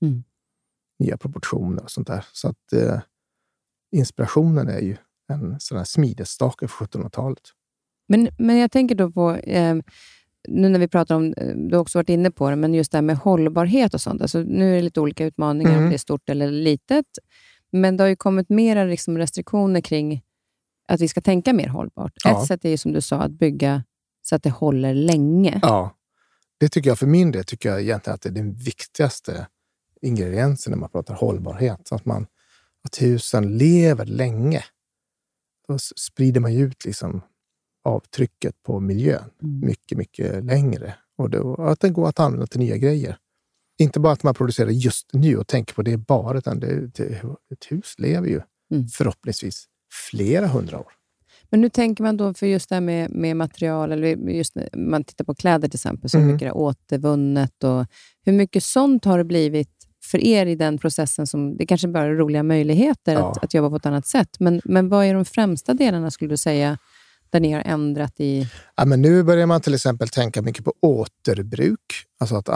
Nya proportioner och sånt där. Så att inspirationen är ju en sån här smidestake för 1700-talet. Men jag tänker då på, nu när vi pratar om, du har också varit inne på det, men just det här med hållbarhet och sånt. Alltså, nu är det lite olika utmaningar, om det är stort eller litet. Men det har ju kommit mera liksom restriktioner kring att vi ska tänka mer hållbart. Ja. Ett sätt är ju som du sa, att bygga så att det håller länge. Ja, det tycker jag för min del tycker jag egentligen att det är den viktigaste ingrediensen när man pratar hållbarhet. Så att husen lever länge. Då sprider man ut liksom avtrycket på miljön mycket, mycket längre. Och då, att den går att använda till nya grejer. Inte bara att man producerar just nu och tänker på det bara, utan ett hus lever ju förhoppningsvis flera 100 år. Men nu tänker man då för just det här med material, eller just när man tittar på kläder till exempel, så mycket det är återvunnet, och hur mycket sånt har det blivit för er i den processen, som det kanske bara är roliga möjligheter att jobba på ett annat sätt. Men vad är de främsta delarna, skulle du säga, där ni har ändrat i? Ja, men nu börjar man till exempel tänka mycket på återbruk. Alltså att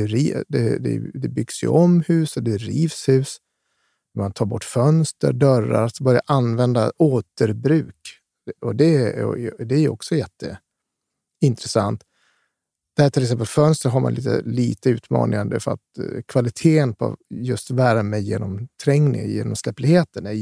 det byggs ju om hus och det rivs hus. Man tar bort fönster, dörrar, så börjar använda återbruk. Och det är också jätteintressant. Där till exempel fönster har man lite utmanande, för att kvaliteten på just värme genom trängning, genom släppligheten är ju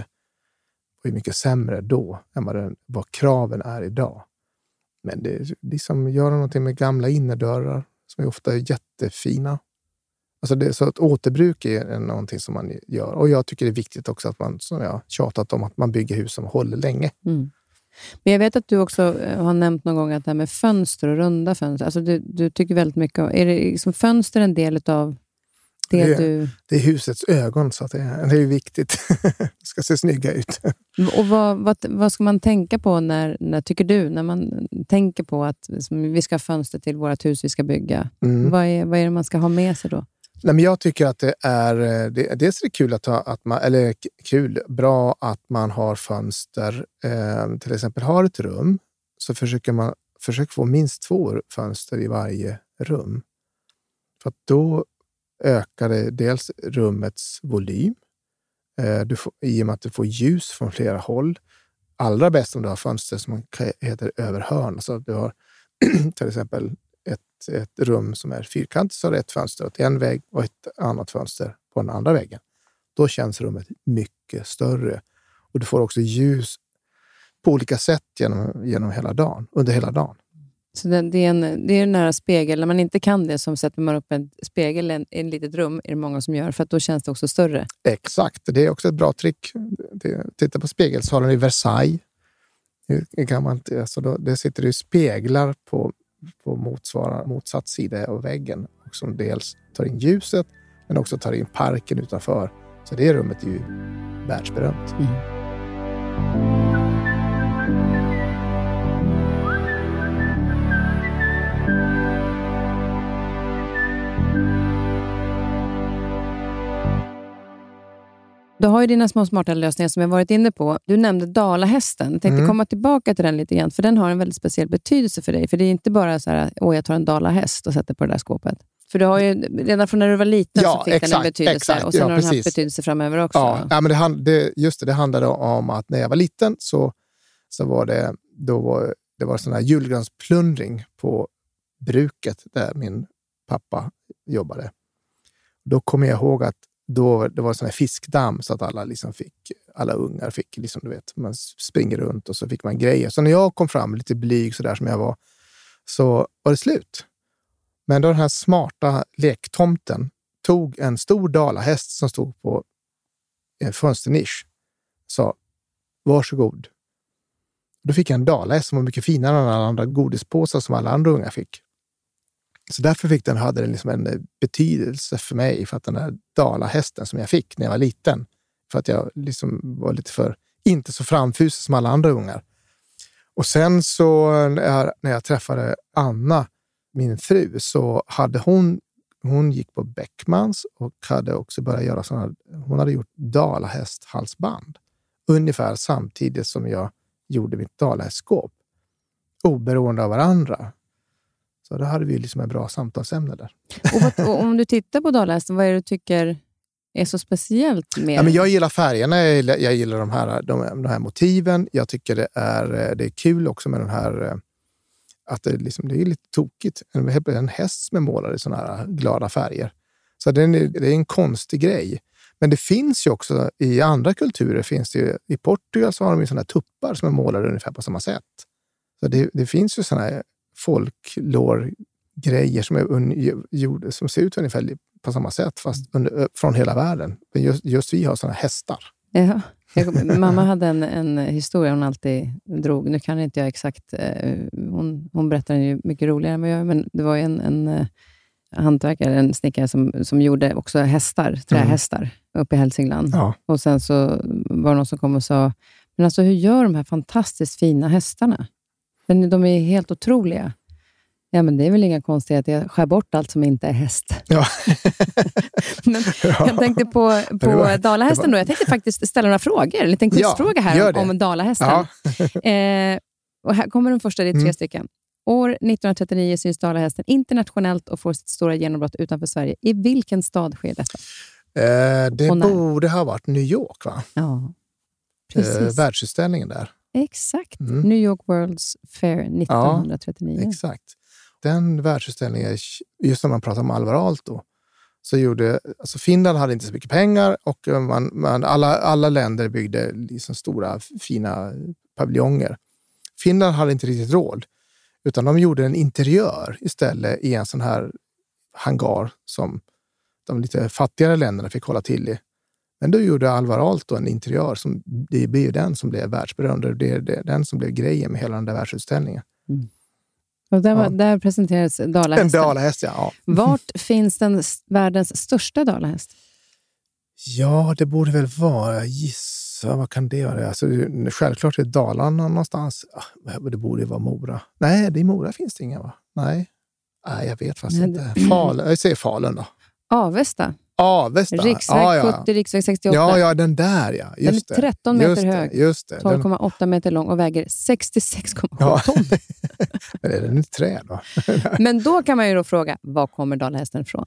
mycket sämre då än vad kraven är idag. Men det är liksom göra någonting med gamla innerdörrar som är ofta jättefina. Alltså så att återbruk är någonting som man gör. Och jag tycker det är viktigt också att man, som jag har tjatat om, att man bygger hus som håller länge. Men jag vet att du också har nämnt någon gång att det här med fönster och runda fönster, alltså du tycker väldigt mycket om, är det liksom fönster en del av det är husets ögon, så att det är ju viktigt. Det ska se snygga ut. Och vad ska man tänka på när tycker du, när man tänker på att vi ska ha fönster till vårt hus vi ska bygga? Vad är det man ska ha med sig då? Nej, men jag tycker att dels är det kul bra att man har fönster. Till exempel har ett rum, så försöker få minst 2 fönster i varje rum. För att då ökar det dels rummets volym. I och med att du får ljus från flera håll. Allra bäst om du har fönster som heter överhörn. Alltså du har till exempel ett rum som är fyrkantigt, så har det ett fönster åt en vägg och ett annat fönster på den andra väggen. Då känns rummet mycket större. Och du får också ljus på olika sätt genom hela dagen, under hela dagen. Så det är en nära spegel. När man inte kan det, som sätter man upp en spegel i en litet rum, är det många som gör, för att då känns det också större. Exakt, det är också ett bra trick. Titta på spegelsalen i Versailles. Det sitter ju speglar på motsatt sida av väggen, och som dels tar in ljuset men också tar in parken utanför. Så det rummet är ju världsberömt. Du har ju dina små smarta lösningar som jag varit inne på. Du nämnde dalahästen. Jag tänkte komma tillbaka till den lite grann, för den har en väldigt speciell betydelse för dig. För det är inte bara så här, jag tar en dalahäst och sätter på det där skåpet. För du har ju, redan från när du var liten så fick den en betydelse. Och sen har den haft betydelse framöver också. Ja, men det handlade om att när jag var liten så var det sån här julgransplundring på bruket där min pappa jobbade. Då kommer jag ihåg att det var en sån här fiskdamm, så att alla ungar fick, liksom, du vet, man springer runt och så fick man grejer. Så när jag kom fram lite blyg så där som jag var, så var det slut. Men då den här smarta lektomten tog en stor dalahäst som stod på en fönsternisch, sa varsågod. Då fick jag en dalahäst som var mycket finare än alla andra godispåsar som alla andra ungar fick. Så därför hade den liksom en betydelse för mig, för att den här dalahästen som jag fick när jag var liten, för att jag liksom var lite inte så framfusig som alla andra ungar. Och sen så när jag träffade Anna, min fru, så hade hon gick på Beckmans och hade också börjat göra hon hade gjort dalahästhalsband ungefär samtidigt som jag gjorde mitt dalahästskåp, oberoende av varandra. Så då hade vi liksom en bra samtalsämne där. Och om du tittar på dalahästen, vad är det du tycker är så speciellt med? Ja, men jag gillar färgerna, jag gillar de här motiven. Jag tycker det är kul också med den här, att det är lite tokigt. En häst som är målad i såna här glada färger. Så det är en konstig grej. Men det finns ju också i andra kulturer, i Portugal så har de ju såna här tuppar som är målade ungefär på samma sätt. Så det finns ju såna här folklore-grejer som ser ut ungefär på samma sätt, fast från hela världen. Men just vi har såna hästar. Ja. Mamma hade en historia hon alltid drog. Nu kan inte jag exakt. Hon berättar ju mycket roligare än vad jag gör, men det var ju en hantverkare, en snickare som gjorde också trähästar uppe i Hälsingland. Ja. Och sen så var det någon som kom och sa, men alltså hur gör de här fantastiskt fina hästarna? De är helt otroliga. Ja, men det är väl inga konstigheter. Jag skär bort allt som inte är häst. Ja. Men jag tänkte på dalahästen då. Jag tänkte faktiskt ställa några frågor. En liten quizfråga här om dalahästen. Ja. Och här kommer den första, det är 3 stycken. År 1939 syns dalahästen internationellt och får sitt stora genombrott utanför Sverige. I vilken stad sker detta? Det borde ha varit New York, va? Ja, precis. Världsutställningen där. Exakt. New York World's Fair 1939. Ja, exakt. Den världsutställningen, just när man pratar om Alvar Aalto, så Finland hade inte så mycket pengar och alla länder byggde liksom stora fina paviljonger. Finland hade inte riktigt råd, utan de gjorde en interiör istället i en sån här hangar som de lite fattigare länderna fick hålla till i. Men då gjorde Alvar Aalto en interiör som det blev den som blev världsberömd. Det är den som blev grejen med hela den där världsutställningen. Och där presenterades dalahästen. En dalahäst, ja. Vart finns världens största dalahäst? Ja, det borde väl vara, gissa, vad kan det vara? Alltså, självklart är det Dalarna någonstans. Det borde vara Mora. Nej, i Mora finns det inga, va? Nej, jag vet fast inte. Jag säger Falun då. Avesta. Riksväg 70, riksväg 68. Ja, den där, ja. Just den är 13 meter hög, just det. 12,8 meter lång och väger 66,7 ton. Men är den inte trä då? Men då kan man ju då fråga, var kommer dalahästen ifrån?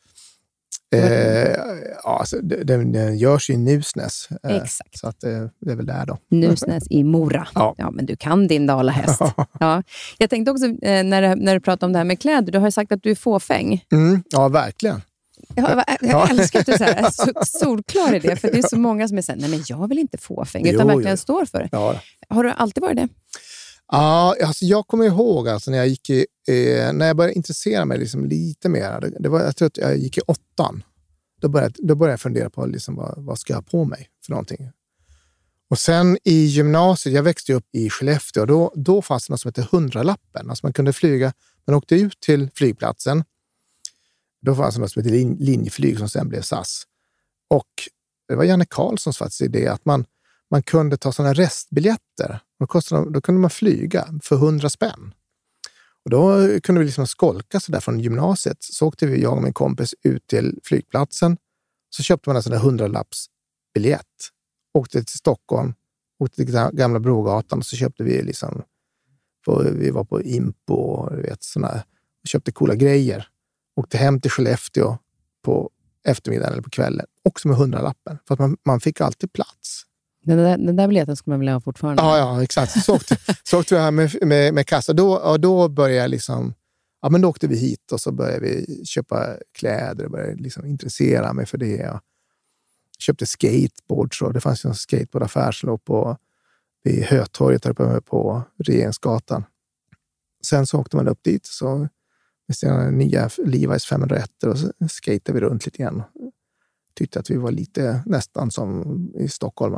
Alltså, den görs ju i Nusnäs. Exakt. Så att, det är väl där då. Nusnäs i Mora. Ja, men du kan din dalahäst. Ja. Jag tänkte också, när du pratar om det här med kläder, du har ju sagt att du är fåfäng. Ja, verkligen. Jag älskar att du är solklar i det, för det är så många som är så här, nej men jag vill inte fåfäng, utan verkligen står för det. Ja. Har du alltid varit det? Ja, alltså jag kommer ihåg alltså när jag började intressera mig liksom lite mer. Jag tror att jag gick i 8:an. Då började jag fundera på liksom, vad ska jag ha på mig för någonting. Och sen i gymnasiet, jag växte upp i Skellefteå, och då fanns det något som heter 100-lappen. Alltså man kunde flyga, man åkte ut till flygplatsen. Då fanns det något som heter linjeflyg som sen blev SAS. Och det var Janne Karlssons faktiskt idé att man kunde ta sådana restbiljetter. Då kunde man flyga för 100 spänn. Och då kunde vi liksom skolka så där från gymnasiet. Så åkte jag och min kompis ut till flygplatsen. Så köpte man en sån där 100-lappsbiljett. Åkte till Stockholm. Åkte till Gamla Brogatan. Och så köpte vi liksom... Vi var på Impo och köpte coola grejer. Åkte hem till Skellefteå på eftermiddagen eller på kvällen. Också med 100-lappen. För att man fick alltid plats. Den där biljetten skulle man vilja ha fortfarande. Ja, exakt. Så åkte vi här med kassa. Då började jag liksom... Ja, men då åkte vi hit och så började vi köpa kläder och började liksom intressera mig för det. Jag köpte skateboard, så det fanns ju en skateboardaffär som låg vid Hötorget där uppe på Regeringsgatan. Sen så åkte man upp dit så med sina nya Levi's 501 och så skatade vi runt lite grann. Tyckte att vi var lite nästan som i stockholmare.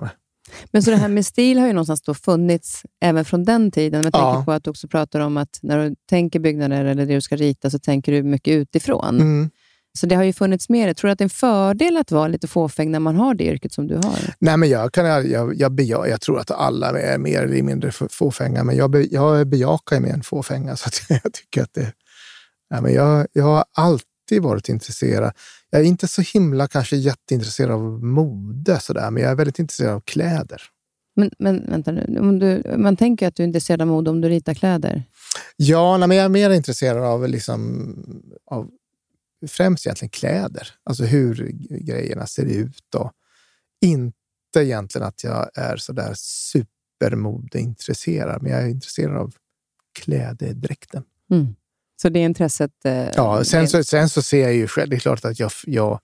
Men så det här med stil har ju någonstans då funnits även från den tiden. Jag tänker på att du också pratar om att när du tänker byggnader eller det du ska rita så tänker du mycket utifrån. Så det har ju funnits mer. Jag tror att det är en fördel att vara lite fåfäng när man har det yrket som du har. Nej, men jag tror att alla är mer eller mindre fåfänga, men jag bejakar mer än fåfänga, så att jag tycker att det... Nej, men jag har alltid varit intresserad. Jag är inte så himla kanske jätteintresserad av mode sådär, men jag är väldigt intresserad av kläder. Men vänta nu, man tänker att du är intresserad av mode om du ritar kläder. Ja, men jag är mer intresserad av främst egentligen kläder. Alltså hur grejerna ser ut, och inte egentligen att jag är sådär supermodeintresserad, men jag är intresserad av klädedräkten. Så det är intresset... Ja, sen så ser jag ju själv, det är klart att jag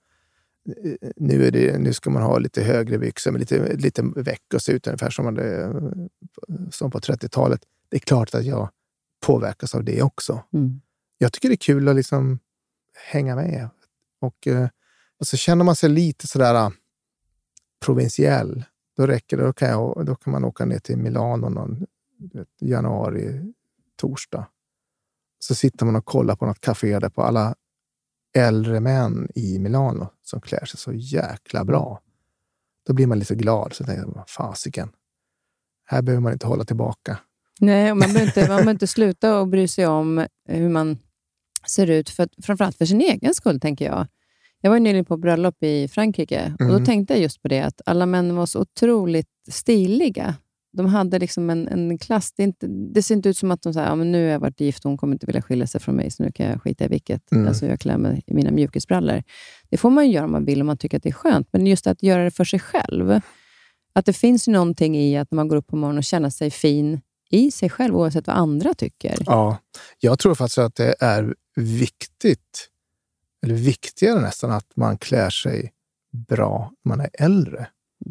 nu ska man ha lite högre byxor med lite väck och se ut ungefär som på 30-talet. Det är klart att jag påverkas av det också. Jag tycker det är kul att liksom hänga med. Och så känner man sig lite sådär provinciell. Då räcker det, då kan man åka ner till Milano någon januari, torsdag. Så sitter man och kollar på något café där på alla äldre män i Milano som klär sig så jäkla bra. Då blir man lite glad. Så tänker man, fasiken. Här behöver man inte hålla tillbaka. Nej, man behöver inte sluta och bry sig om hur man ser ut. Framförallt för sin egen skull, tänker jag. Jag var nyligen på bröllop i Frankrike. Och då tänkte jag just på det. Att alla män var så otroligt stiliga. De hade liksom en klass. Det ser inte ut som att de säger, men nu har jag varit gift och hon kommer inte vilja skilja sig från mig, så nu kan jag skita i vilket. Alltså jag klär mig i mina mjukisbrallor. Det får man ju göra om man vill, om man tycker att det är skönt. Men just att göra det för sig själv. Att det finns någonting i att när man går upp på morgonen och känner sig fin i sig själv, oavsett vad andra tycker. Ja, jag tror faktiskt att det är viktigt, eller viktigare nästan, att man klär sig bra när man är äldre.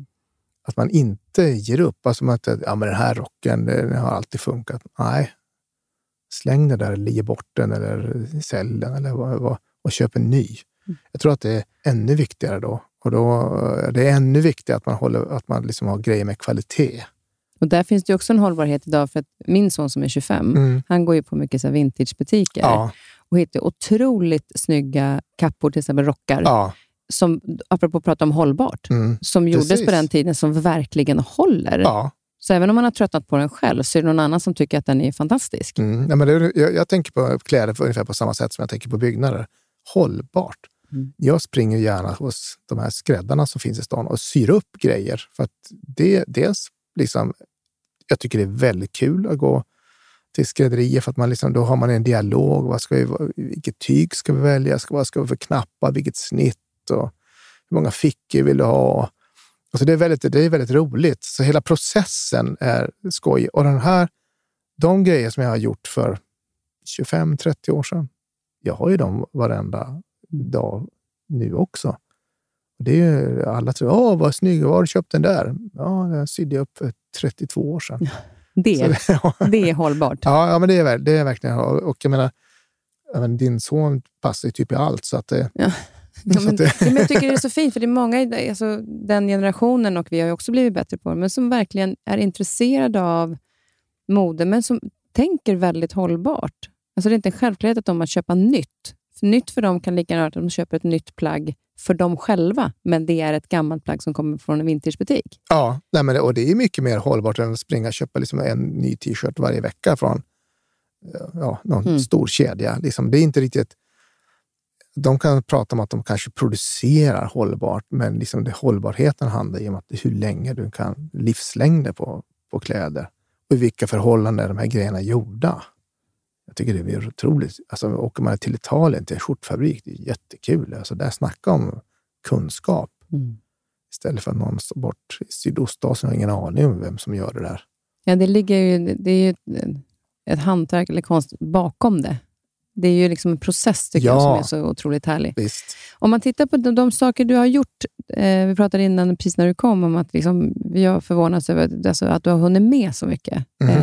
Att man inte ger upp. Alltså men den här rocken, den har alltid funkat. Nej, släng det där, eller ge bort den, eller sälj den, eller och köp en ny. Jag tror att det är ännu viktigare då. Och då det är ännu viktigare att man liksom har grejer med kvalitet. Och där finns det också en hållbarhet idag, för att min son som är 25, han går ju på mycket så vintagebutiker. Ja. Och hittar otroligt snygga kappor, till exempel rockar. Ja. Som, apropå att prata om hållbart, som gjordes på den tiden, som verkligen håller. Ja. Så även om man har tröttnat på den själv, så är det någon annan som tycker att den är fantastisk. Ja, men jag tänker på kläder ungefär på samma sätt som jag tänker på byggnader. Hållbart. Jag springer gärna hos de här skräddarna som finns i stan och syr upp grejer. För att dels liksom, jag tycker det är väldigt kul att gå till skrädderier, för att man liksom, då har man en dialog. Vilket tyg ska vi välja? Vad ska vi för knappar? Vilket snitt? Och hur många fickor vill du ha? Alltså det är väldigt roligt. Så hela processen är skoj. Och de grejer som jag har gjort för 25-30 år sedan, jag har ju dem varenda dag nu också. Och det är alla tror, vad snygg, var har du köpt den där? Ja, den sydde jag upp för 32 år sedan. Det är hållbart. Ja, men det är verkligen. Och jag menar, din son passar ju typ i allt, så att det... Ja. Ja, men jag tycker det är så fint, för det är många, alltså, den generationen, och vi har ju också blivit bättre på det, men som verkligen är intresserade av mode, men som tänker väldigt hållbart. Alltså det är inte en självklarhet att de att köpa nytt. För nytt för dem kan lika gärna att de köper ett nytt plagg för dem själva, men det är ett gammalt plagg som kommer från en vintagebutik. Ja, och det är mycket mer hållbart än att springa och köpa liksom en ny t-shirt varje vecka från någon stor kedja. Liksom, det är inte riktigt... De kan prata om att de kanske producerar hållbart, men liksom hållbarheten handlar ju om att hur länge du kan, livslängder på kläder och i vilka förhållanden de här grejerna är gjorda. Jag tycker det är otroligt. Alltså, åker man till Italien, till en skjortfabrik, det är jättekul. Alltså, där snackar om kunskap. Istället för att någon står bort i Sydostasien och ingen aning om vem som gör det där. Ja, det är ju ett hantverk eller konst bakom det. Det är ju liksom en process, tycker jag, som är så otroligt härlig. Visst. Om man tittar på de saker du har gjort, vi pratade innan, precis när du kom, om att liksom, vi har förvånats över att du har hunnit med så mycket.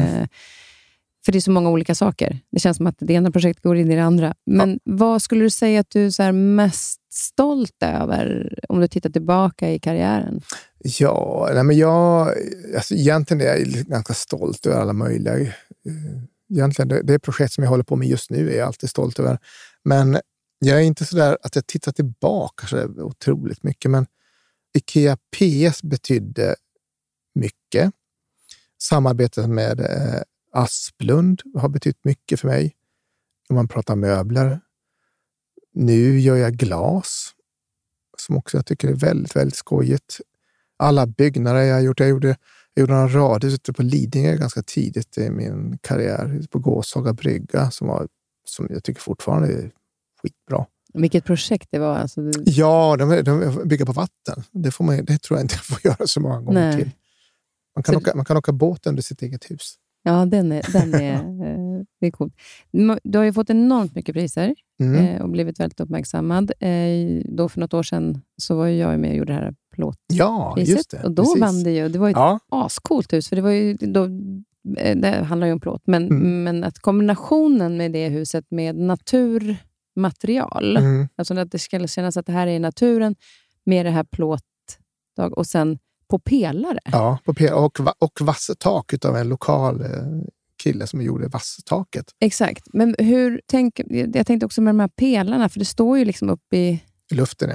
För det är så många olika saker. Det känns som att det ena projektet går in i det andra. Men vad skulle du säga att du är så här mest stolt över om du tittar tillbaka i karriären? Ja, nej, men egentligen är jag ganska stolt över alla möjliga. Egentligen det projekt som jag håller på med just nu är jag alltid stolt över. Men jag är inte så där att jag tittar tillbaka så otroligt mycket. Men IKEA PS betydde mycket. Samarbetet med Asplund har betytt mycket för mig. Om man pratar möbler. Nu gör jag glas. Som också jag tycker är väldigt, väldigt skojigt. Alla byggnader jag har gjort. Jag gjorde några radhus ute på Lidingö ganska tidigt i min karriär. På Gåshaga brygga som jag tycker fortfarande är skitbra. Vilket projekt det var? Alltså, Ja, de bygger på vatten. Det tror jag inte jag får göra så många gånger till. Man kan åka båt under sitt eget hus. Ja, det är coolt. Du har ju fått enormt mycket priser och blivit väldigt uppmärksammad. Då för något år sedan så var jag med och gjorde det här plåtpriset. Ja, just det. Och då vann det ju. Det var ju ett ascoolt hus. För det var ju det handlar ju om plåt. Men att kombinationen med det huset med naturmaterial. Alltså att det ska kännas att det här är naturen med det här plåtdag och sen på pelare. Ja, på pelare och vasstak utav en lokal kille som gjorde vasstaket. Exakt. Men jag tänkte också med de här pelarna, för det står ju liksom upp i luften.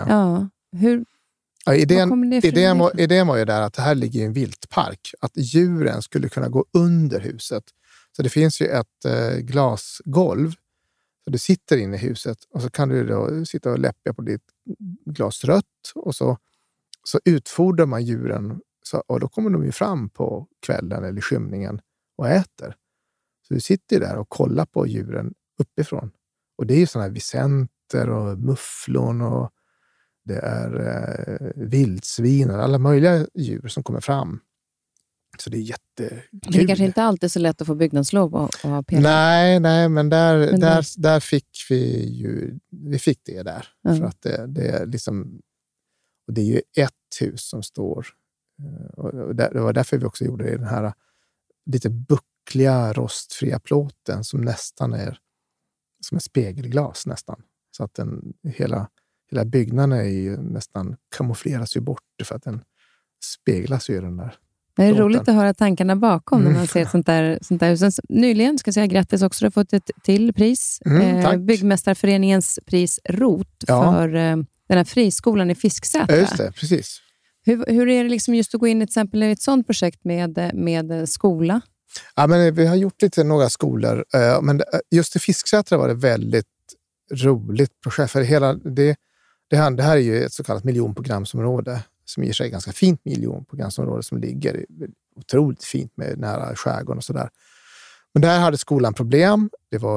Idén var ju där att det här ligger i en viltpark. Att djuren skulle kunna gå under huset. Så det finns ju ett glasgolv. Så du sitter inne i huset och så kan du då sitta och läppa på ditt glas rött och så utfodrar man djuren och då kommer de ju fram på kvällen eller skymningen och äter. Så du sitter där och kollar på djuren uppifrån. Och det är ju sådana här vicenter och mufflon och det är vildsvin och alla möjliga djur som kommer fram. Så det är jättekul. Men det är kanske inte alltid så lätt att få byggnadslov och ha pelare. Nej, men där fick vi fick det där. För att det är liksom. Och det är ju ett hus som står. Och det var därför vi också gjorde den här lite buckliga, rostfria plåten som nästan är som en spegelglas nästan. Så att hela byggnaden är ju nästan kamoufleras ju bort för att den speglas ju i den där. Det är roligt att höra tankarna bakom när man ser ett sånt där hus. Nyligen ska jag säga grattis också. Du har fått ett till pris. Byggmästarföreningens pris ROT för den här friskolan i Fisksätra. Ja, just det, precis. Hur är det liksom just att gå in i ett exempel i ett sånt projekt med skola? Ja, men vi har gjort några skolor. Men just i Fisksätra var det väldigt roligt projekt. För det här är ju ett så kallat miljonprogramsområde som ger sig ganska fint miljonprogramsområde som ligger otroligt fint med nära skärgården och sådär. Men där hade skolan problem.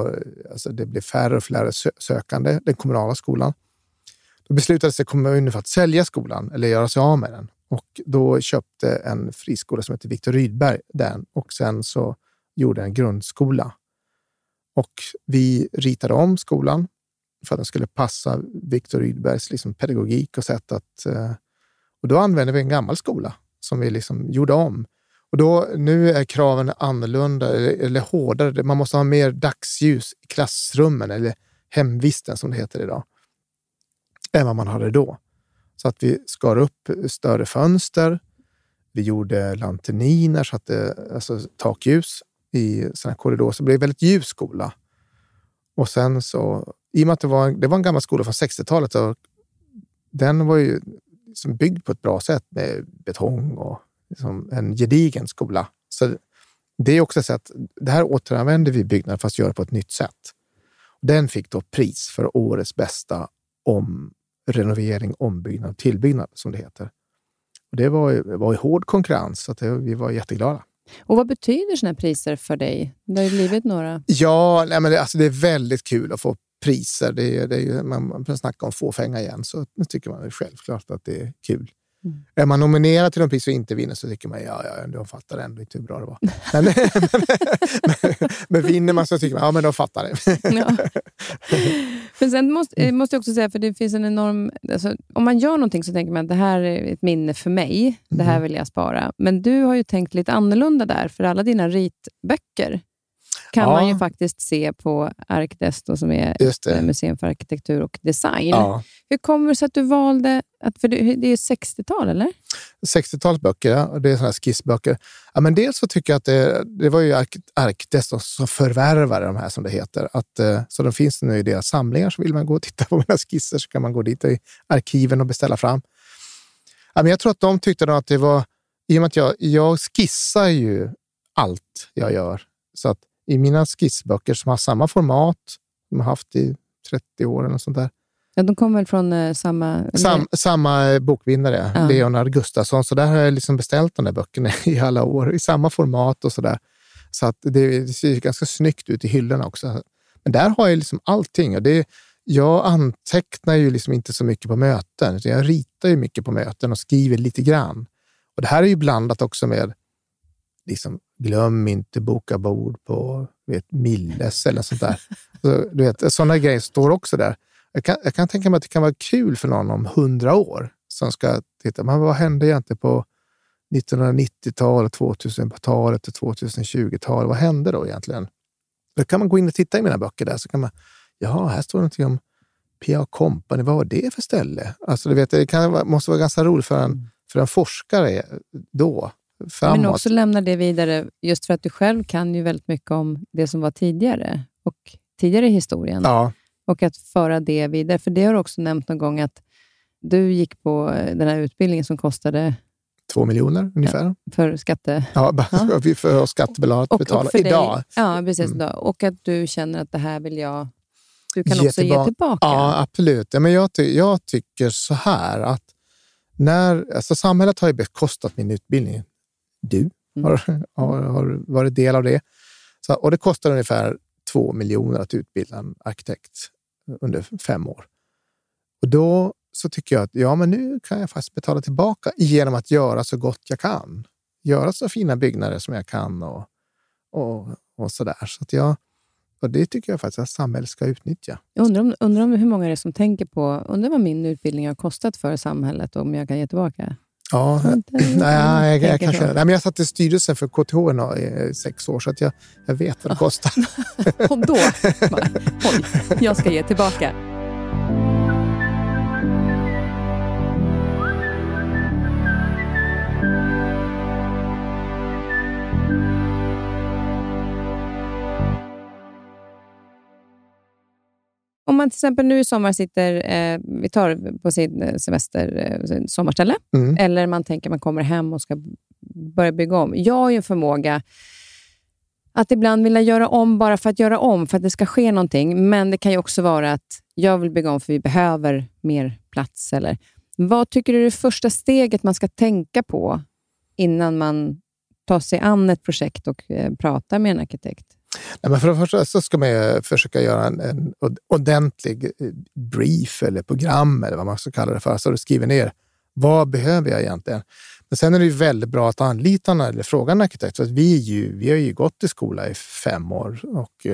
Det blev färre och färre sökande, den kommunala skolan. Då beslutade sig kommunen för att sälja skolan eller göra sig av med den. Och då köpte en friskola som heter Viktor Rydberg den och sen så gjorde en grundskola. Och vi ritade om skolan för att den skulle passa Viktor Rydbergs liksom pedagogik och sätt att. Och då använde vi en gammal skola som vi liksom gjorde om. Och nu är kraven annorlunda eller hårdare. Man måste ha mer dagsljus i klassrummen eller hemvisten som det heter idag. Än vad man hade då. Så att vi skar upp större fönster. Vi gjorde lanterniner så att takljus i sådana korridorer. Så det blev väldigt ljus skola. Och sen så, i och med att det var en gammal skola från 60-talet och den var ju som byggd på ett bra sätt med betong och liksom en gedigen skola. Så det är också ett sätt, det här återanvänder vi byggnaden fast gör det på ett nytt sätt. Den fick då pris för årets bästa renovering, ombyggnad och tillbyggnad som det heter. Och det var i hård konkurrens så att vi var jätteglada. Och vad betyder såna här priser för dig? Det har ju blivit några. Ja, men det är väldigt kul att få priser. Det är ju, man snackar om fåfänga igen så tycker man självklart att det är kul. Är man nominerad till de pris och inte vinner så tycker man de fattar ändå inte hur bra det var. Men vinner man så tycker man men de fattar det. Ja. Men sen måste jag också säga, för det finns en enorm, alltså, om man gör någonting så tänker man att det här är ett minne för mig, det här vill jag spara. Men du har ju tänkt lite annorlunda där för alla dina ritböcker. kan man ju faktiskt se på Arcdesto som är museum för arkitektur och design. Ja. Hur kommer det sig att du valde, för det är 60-tal eller? 60-talsböcker, och det är sådana här skissböcker. Ja, men dels så tycker jag att det var ju Arcdesto som förvärvade de här som det heter. Så de finns nu i deras samlingar, så vill man gå och titta på mina skisser så kan man gå dit i arkiven och beställa fram. Ja, men jag tror att de tyckte att det var, i och med att jag skissar ju allt jag gör. Så att i mina skissböcker som har samma format som jag har haft i 30 år eller sånt där. Ja, de kommer från samma bokvinnare, Leonard Gustafsson. Så där har jag liksom beställt de där böckerna i alla år. I samma format och sådär. Så att det ser ganska snyggt ut i hyllorna också. Men där har jag liksom allting. Och jag antecknar ju liksom inte så mycket på möten. Jag ritar ju mycket på möten och skriver lite grann. Och det här är ju blandat också med liksom, glöm inte boka bord på Milles eller sånt där. Så, du vet, sådana grejer står också där. Jag kan tänka mig att det kan vara kul för någon om 100 år som ska titta. Men vad hände egentligen på 1990-talet, 2000-talet och 2020-talet? Vad hände då egentligen? Då kan man gå in och titta i mina böcker där, så kan man, här står någonting om P.A. Company. Vad var det för ställe? Alltså du vet, det måste vara ganska roligt för en forskare då. Framåt. Men också lämna det vidare just för att du själv kan ju väldigt mycket om det som var tidigare och tidigare i historien. Ja. Och att föra det vidare. För det har du också nämnt någon gång att du gick på den här utbildningen som kostade 2 miljoner ungefär. För skatte... Ja, för skattebetalat betala idag. Dig, ja, precis idag. Och att du känner att det här vill jag... Du kan också ge tillbaka. Ja, absolut. Ja, men jag tycker så här att samhället har ju bekostat min utbildning. Du har varit del av det. Och det kostar ungefär 2 miljoner att utbilda en arkitekt under 5 år. Och då så tycker jag att men nu kan jag faktiskt betala tillbaka genom att göra så gott jag kan. Göra så fina byggnader som jag kan och sådär. Och det tycker jag faktiskt att samhället ska utnyttja. Jag undrar om hur många det är som tänker på, undrar vad min utbildning har kostat för samhället om jag kan ge tillbaka. Ja, jag satt i styrelsen för KTH i 6 år så att jag vet vad det kostar. Och då, jag ska ge tillbaka. Om man till exempel nu i sommar vi tar på sin semester sommarställe, eller man tänker man kommer hem och ska börja bygga om. Jag har ju en förmåga att ibland vilja göra om bara för att göra om, för att det ska ske någonting. Men det kan ju också vara att jag vill bygga om för vi behöver mer plats. Eller vad tycker du är det första steget man ska tänka på innan man tar sig an ett projekt och pratar med en arkitekt? Nej, men för det första så ska man försöka göra en ordentlig brief eller program eller vad man ska kalla det för. Så du skriver ner, vad behöver jag egentligen? Men sen är det ju väldigt bra att anlita eller fråga en arkitekt. För att vi har ju gått i skola i 5 år och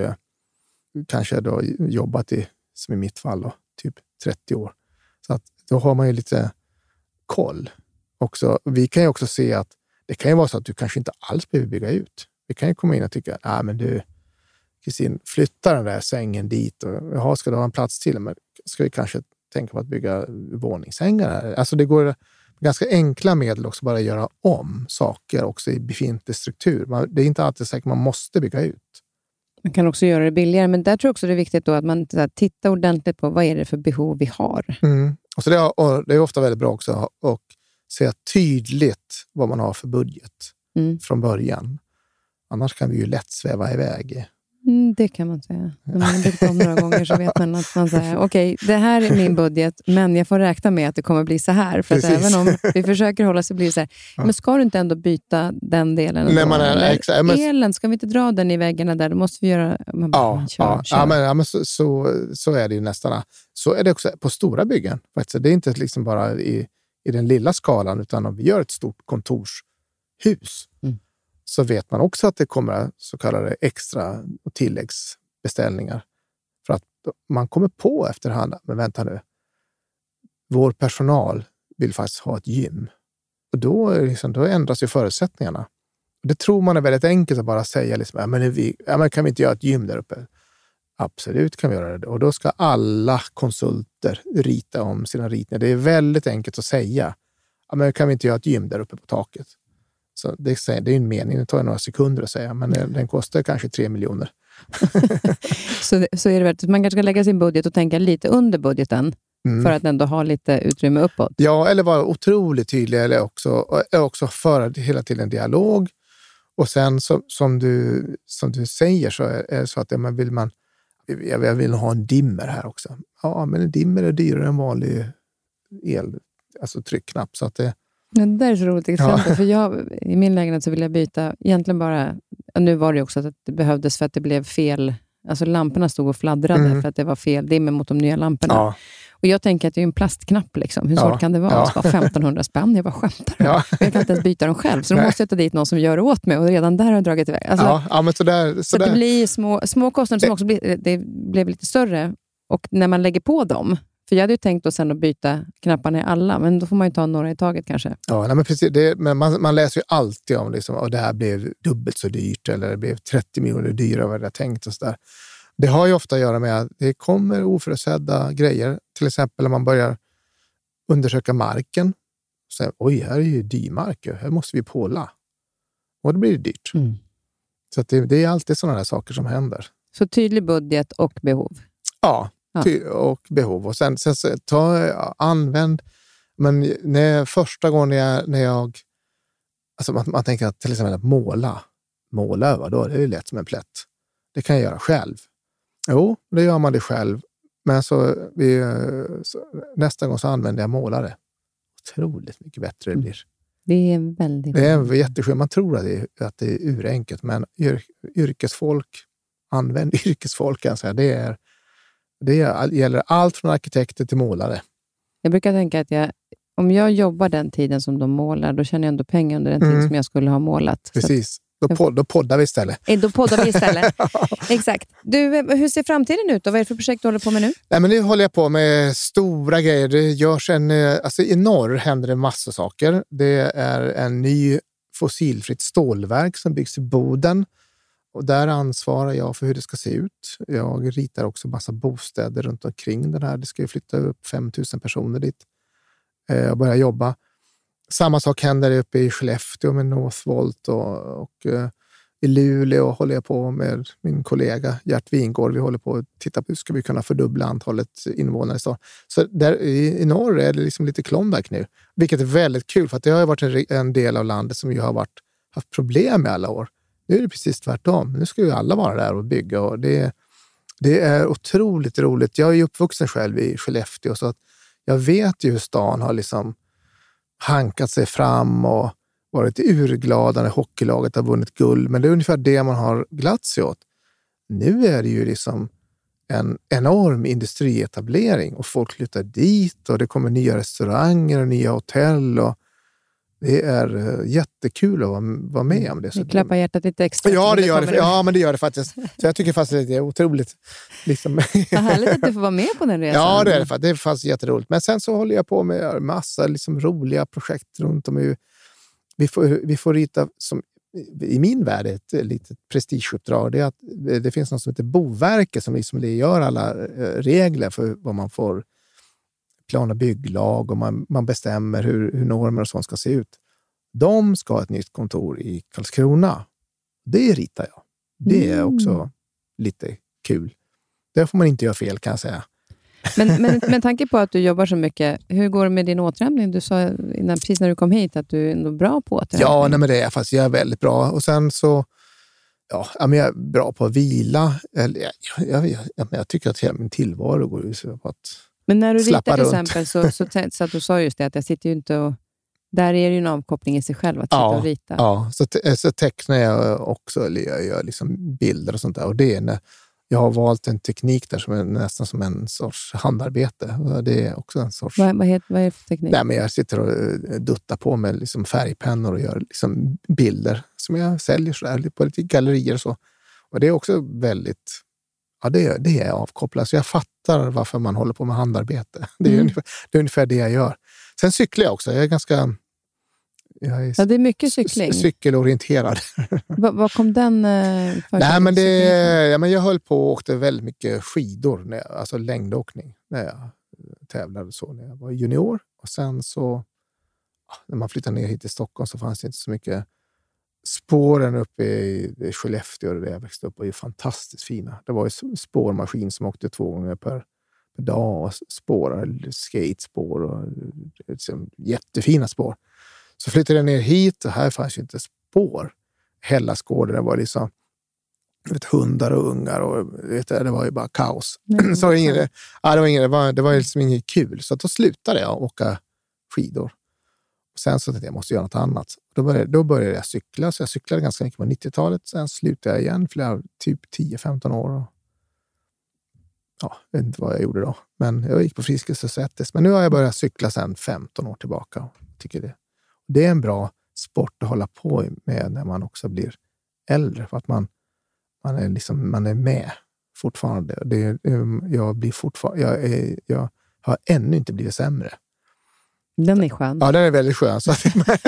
kanske då jobbat som i mitt fall då, typ 30 år. Så att då har man ju lite koll också. Vi kan ju också se att det kan ju vara så att du kanske inte alls behöver bygga ut. Vi kan ju komma in och tycka, men du Kristin, flytta den där sängen dit och ska du ha en plats till, men ska vi kanske tänka på att bygga våningssängar här? Alltså det går ganska enkla medel också, bara göra om saker också i befintlig struktur. Det är inte alltid säkert man måste bygga ut. Man kan också göra det billigare, men där tror jag också det är viktigt då att man tittar ordentligt på vad är det för behov vi har. Och så det är ofta väldigt bra också att se tydligt vad man har för budget från början. Annars kan vi ju lätt sväva iväg. Det kan man säga. När man har byggt om några gånger så vet man att man säger okej, det här är min budget, men jag får räkna med att det kommer bli så här. För att även om vi försöker hålla så blir det så här. Ja. Men ska du inte ändå byta den delen? Elen, ska vi inte dra den i väggarna där? Då måste vi göra... Kör. Men så är det ju nästan. Så är det också på stora byggen. Det är inte liksom bara i den lilla skalan, utan om vi gör ett stort kontorshus så vet man också att det kommer så kallade extra och tilläggsbeställningar. För att man kommer på efterhand, men vänta nu, vår personal vill faktiskt ha ett gym. Och då ändras ju förutsättningarna. Det tror man är väldigt enkelt att bara säga liksom, men kan vi inte göra ett gym där uppe? Absolut kan vi göra det. Och då ska alla konsulter rita om sina ritningar. Det är väldigt enkelt att säga. Men kan vi inte göra ett gym där uppe på taket? Så det är en mening. Det tar några sekunder att säga. Men den kostar kanske 3 miljoner. så är det väl. Man kanske ska lägga sin budget och tänka lite under budgeten. För att ändå ha lite utrymme uppåt. Ja, eller vara otroligt tydlig. Eller också föra hela tiden en dialog. Och sen som du säger så är det så att jag vill ha en dimmer här också. Ja, men en dimmer är dyrare än vanlig alltså tryckknapp. Så att det där är så roligt exempel. För i min lägenhet så vill jag byta egentligen bara, nu var det också att det behövdes för att det blev fel, alltså lamporna stod och fladdrade för att det var fel dimmer mot de nya lamporna. Ja. Och jag tänker att det är en plastknapp liksom. Hur svårt kan det vara? Det var 1500 spänn, jag bara skämtar. Ja. Jag kan inte ens byta dem själv. Så då måste jag ta dit någon som gör det åt mig. Och redan där har jag dragit iväg. Alltså, men så det blir små kostnader som också blev lite större. Och när man lägger på dem. För jag hade ju tänkt då sen att byta knapparna i alla. Men då får man ju ta några i taget kanske. Ja, men precis. Men man läser ju alltid om liksom, och det här blev dubbelt så dyrt. Eller det blev 30 miljoner dyrare än vad jag tänkt och sådär. Det har ju ofta att göra med att det kommer oförutsedda grejer. Till exempel när man börjar undersöka marken. Så, oj, här är ju dymark. Här måste vi påla. Och då blir det dyrt. Så att det är alltid sådana här saker som händer. Så tydlig budget och behov. Ja. Och behov. Och sen använd. Men första gången när jag alltså man tänker att till exempel att måla över, då är det ju lätt som en plätt. Det kan jag göra själv. Jo, det gör man det själv. Men nästa gång så använder jag målare. Otroligt mycket bättre det blir. Det är väldigt. Det är jätteskönt. Man tror att det är urenkelt, men använd yrkesfolk kan jag säga. Det gäller allt från arkitekter till målare. Jag brukar tänka att om jag jobbar den tiden som de målar, då tjänar jag ändå pengar under den tid som jag skulle ha målat. Precis. Då poddar vi istället. Exakt. Du, hur ser framtiden ut då? Vad är det för projekt du håller på med nu? Nej, men nu håller jag på med stora grejer. Det görs alltså i norr händer det massa saker. Det är en ny fossilfritt stålverk som byggs i Boden. Och där ansvarar jag för hur det ska se ut. Jag ritar också massa bostäder runt omkring den här. Det ska ju flytta upp 5000 personer dit. Jag börjar jobba. Samma sak händer uppe i Skellefteå med Northvolt och i Luleå håller jag på med min kollega Gert Wingård. Vi håller på att titta på hur ska vi kunna fördubbla antalet invånare i staden. Så där i norr är det liksom lite Klondike nu. Vilket är väldigt kul för att det har varit en del av landet som ju har haft problem med alla år. Nu är det precis tvärtom. Nu ska ju alla vara där och bygga och det är otroligt roligt. Jag är ju uppvuxen själv i Skellefteå så att jag vet ju hur stan har liksom hankat sig fram och varit urglada när hockeylaget har vunnit guld. Men det är ungefär det man har glatt sig åt. Nu är det ju liksom en enorm industrietablering och folk flyttar dit och det kommer nya restauranger och nya hotell och det är jättekul att vara med om det. Det klappar hjärtat lite extra. Ja, det gör det. Ja, men det gör det faktiskt. Så jag tycker faktiskt att det är otroligt. Liksom. Vad härligt att du får vara med på den resan. Ja, det är det faktiskt. Det är faktiskt jätteroligt. Men sen så håller jag på med massa liksom roliga projekt runt om. Vi får rita, som i min värld ett litet prestigeuppdrag. Det är att det finns något som heter Boverket som liksom gör alla regler för vad man får plan- och bygglag och man bestämmer hur normer och sånt ska se ut. De ska ha ett nytt kontor i Karlskrona. Det ritar jag. Det är också lite kul. Där får man inte göra fel kan jag säga. Men tanke på att du jobbar så mycket, hur går det med din återhämtning? Du sa precis när du kom hit att du är ändå bra på återhämtning. Ja, nej, men det är fast jag är väldigt bra. Och sen så men jag är bra på att vila. Jag tycker att hela min tillvaro går ut på att men när du ritar till exempel så att du sa just det att jag sitter ju inte och där är det ju en avkoppling i sig själv att sitta och rita. Ja, så tecknar jag också, eller jag gör liksom bilder och sånt där. Och det är när jag har valt en teknik där som är nästan som en sorts handarbete. Och det är också en sorts... Vad är det för teknik? Nej, men jag sitter och duttar på med liksom färgpennor och gör liksom bilder som jag säljer så där, på lite gallerier och så. Och det är också väldigt... Ja, det är avkopplat. Så jag fattar varför man håller på med handarbete. Det är ungefär det jag gör. Sen cyklar jag också. Jag är ganska är det är mycket cykling. Cykelorienterad. Vad kom den? Nej, men jag höll på och åkte väldigt mycket skidor, alltså längdåkning, när jag tävlade så när jag var junior. Och sen så, när man flyttade ner hit till Stockholm så fanns det inte så mycket. Spåren uppe i Skellefteå där jag växte upp var ju fantastiskt fina. Det var ju spårmaskin som åkte 2 gånger per dag och skatespår och liksom, jättefina spår. Så flyttade jag ner hit och här fanns ju inte spår. Hällaskården, det var liksom hundar och ungar och det var ju bara kaos. Så det var liksom inget kul. Så då slutade jag åka skidor. Och sen så tänkte jag måste göra något annat. Då började jag cykla, så jag cyklade ganska mycket på 90-talet. Sen slutade jag igen typ 10-15 år. Och, jag vet inte vad jag gjorde då. Men jag gick på Friskis och Sättes. Men nu har jag börjat cykla sen 15 år tillbaka. Och tycker det är en bra sport att hålla på med när man också blir äldre. För att man är med fortfarande. Jag har ännu inte blivit sämre. Den är skön. Ja, den är väldigt skön. Så att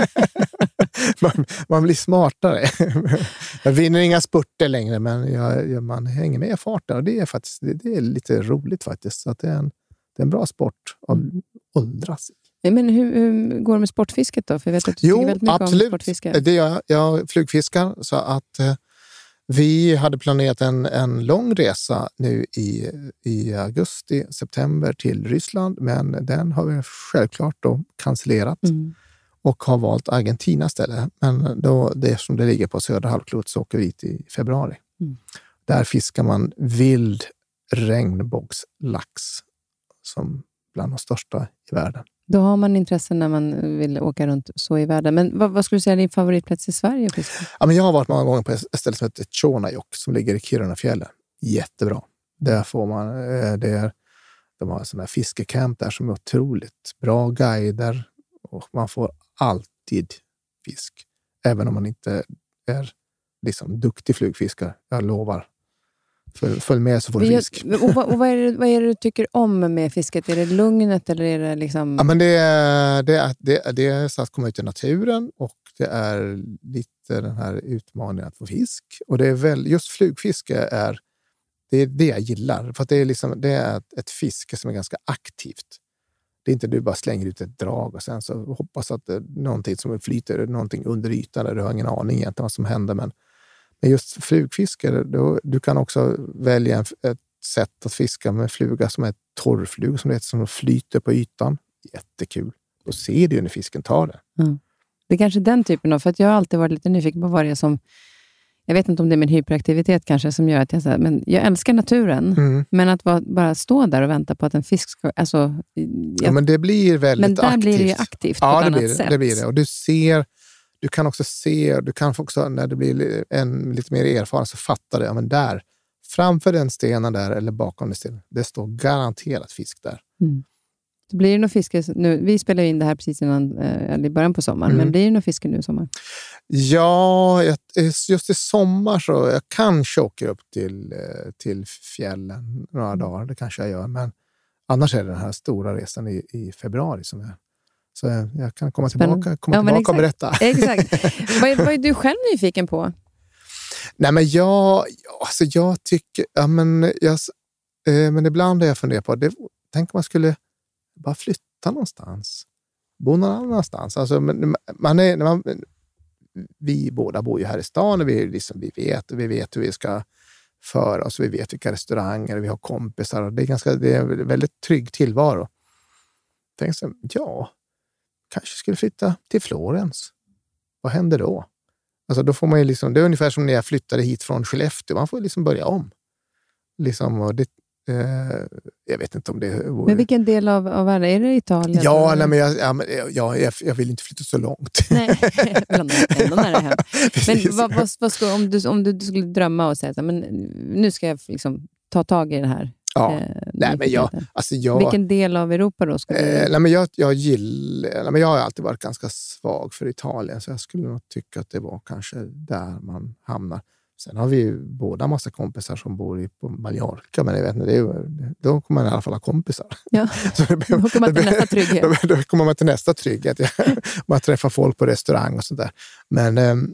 man blir smartare. Jag vinner inga spurter längre, men man hänger med i farten. Och det är lite roligt faktiskt. Så att det är en bra sport att åldras. Men hur går det med sportfisket då? För jag vet att du tycker väldigt mycket absolut. Om sportfiske. Det gör jag flugfiskar, så att vi hade planerat en lång resa nu i augusti, september till Ryssland, men den har vi självklart då cancellerat och har valt Argentina istället. Men då, det som det ligger på södra halvklot, så åker vi dit i februari. Där fiskar man vild regnbågslax som bland de största i världen. Då har man intresse när man vill åka runt så i världen. Men vad skulle du säga är din favoritplats i Sverige? Ja, men jag har varit många gånger på ett ställe som heter Tjornajokk som ligger i Kirunafjällen. Jättebra. Där får man, de har sådana här fiskecamp där som är otroligt bra guider. Och man får alltid fisk. Även om man inte är liksom duktig flugfiskare. Jag lovar. Följ med så får du fisk. Och vad är det du tycker om med fisket? Är det lugnet eller är det liksom... Ja, men det är så att komma ut i naturen, och det är lite den här utmaningen att få fisk. Och det är väl just flugfiske det är det jag gillar. För att det är ett fiske som är ganska aktivt. Det är inte du bara slänger ut ett drag och sen så hoppas att det är någonting som flyter, någonting under ytan där du har ingen aning egentligen vad som händer. Men just flugfiske, du kan också välja ett sätt att fiska med fluga som är torrflug, som flyter på ytan. Jättekul. Då ser du ju när fisken tar det. Det är kanske den typen av, för att jag har alltid varit lite nyfiken på vad det är som, jag vet inte om det är min hyperaktivitet kanske som gör att jag säger, men jag älskar naturen, men att bara stå där och vänta på att en fisk ska, ja, men det blir väldigt aktivt. Men där blir det ju aktivt på ett annat sätt. Det blir det. Och du kan också när det blir en lite mer erfaren så fattar det, men där, framför den stenen där eller bakom den stenen, det står garanterat fisk där. Det blir det nog fiske nu. Vi spelar in det här precis innan, i början på sommaren, men blir det nog fiske nu i sommar? Ja, just i sommar så jag kanske åker upp till fjällen några dagar, det kanske jag gör, men annars är det den här stora resan i februari som är. Så jag kan komma tillbaka och berätta. Exakt. Vad är du själv nyfiken på? Nej, men jag tycker, men ibland har jag funderat på det. Tänk om man skulle bara flytta någonstans. Bo någon annanstans. Alltså, vi båda bor ju här i stan och vi vet hur vi ska föra oss. Vi vet vilka restauranger, vi har kompisar. Och det är en väldigt trygg tillvaro. Tänk så, kanske skulle flytta till Florens. Vad händer då? Alltså då får man ju liksom, det är ungefär som när jag flyttade hit från Skellefteå. Man får liksom börja om. Liksom, och det, jag vet inte om det... Men vilken del av världen? Är det Italien? Ja, nej, men jag vill inte flytta så långt. Nej, ändå nära hem. Men vad ska, om du skulle drömma och säga, men nu ska jag liksom ta tag i det här. Ja, nej, men vilken del av Europa då? Jag har alltid varit ganska svag för Italien, så jag skulle nog tycka att det var kanske där man hamnar. Sen har vi ju båda massa kompisar som bor på Mallorca, men jag vet inte, då kommer man i alla fall ha kompisar. Ja, så då kommer man till nästa trygghet. Då kommer man till nästa trygghet. Man träffar folk på restaurang och sånt där. Men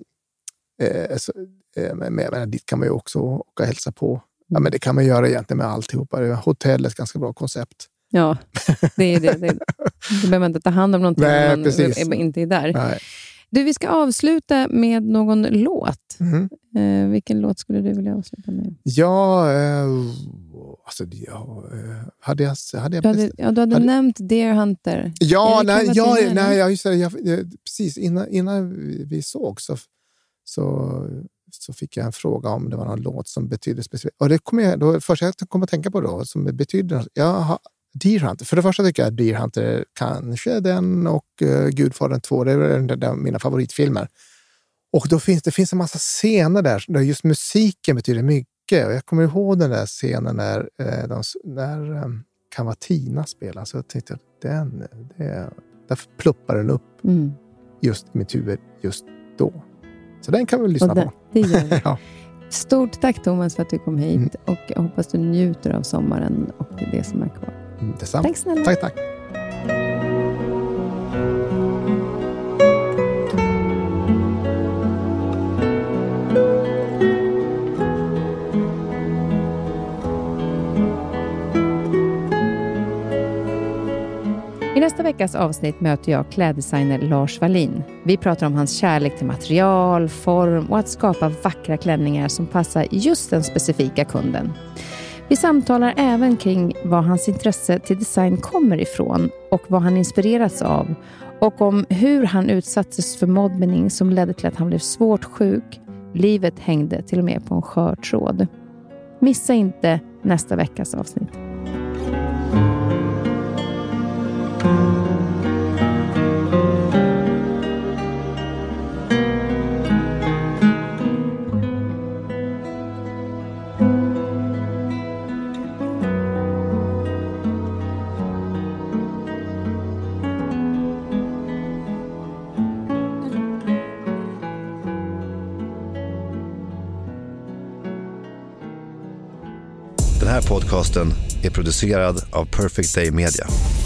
dit kan man ju också åka och hälsa på. Ja, men det kan man göra egentligen med alltihopa. Hotell är ett ganska bra koncept. Ja, det är det. Du behöver inte ta hand om någonting när man inte är där. Nej. Du, vi ska avsluta med någon låt. Vilken låt skulle du vilja avsluta med? Ja, du hade nämnt Deer Hunter. Ja, just det. Precis innan vi såg så fick jag en fråga om det var någon låt som betydde specifikt. Och det först jag kom att tänka på då, som betyder Deer Hunter. För det första tycker jag Deer Hunter kanske den och Gudfadern 2, det är mina favoritfilmer. Och då det finns en massa scener där just musiken betyder mycket. Och jag kommer ihåg den där scenen när Cavatina spelar. Så jag tänkte att där pluppar den upp just i mitt huvud just då. Så den kan vi lyssna på. Det gör vi. Ja. Stort tack Thomas för att du kom hit och jag hoppas du njuter av sommaren och det som är kvar. Detsamma. Tack snälla. Tack. I nästa veckas avsnitt möter jag kläddesigner Lars Wallin. Vi pratar om hans kärlek till material, form och att skapa vackra klänningar som passar just den specifika kunden. Vi samtalar även kring var hans intresse till design kommer ifrån och vad han inspirerats av och om hur han utsattes för mobbning som ledde till att han blev svårt sjuk. Livet hängde till och med på en skör tråd. Missa inte nästa veckas avsnitt. Den här podcasten är producerad av Perfect Day Media.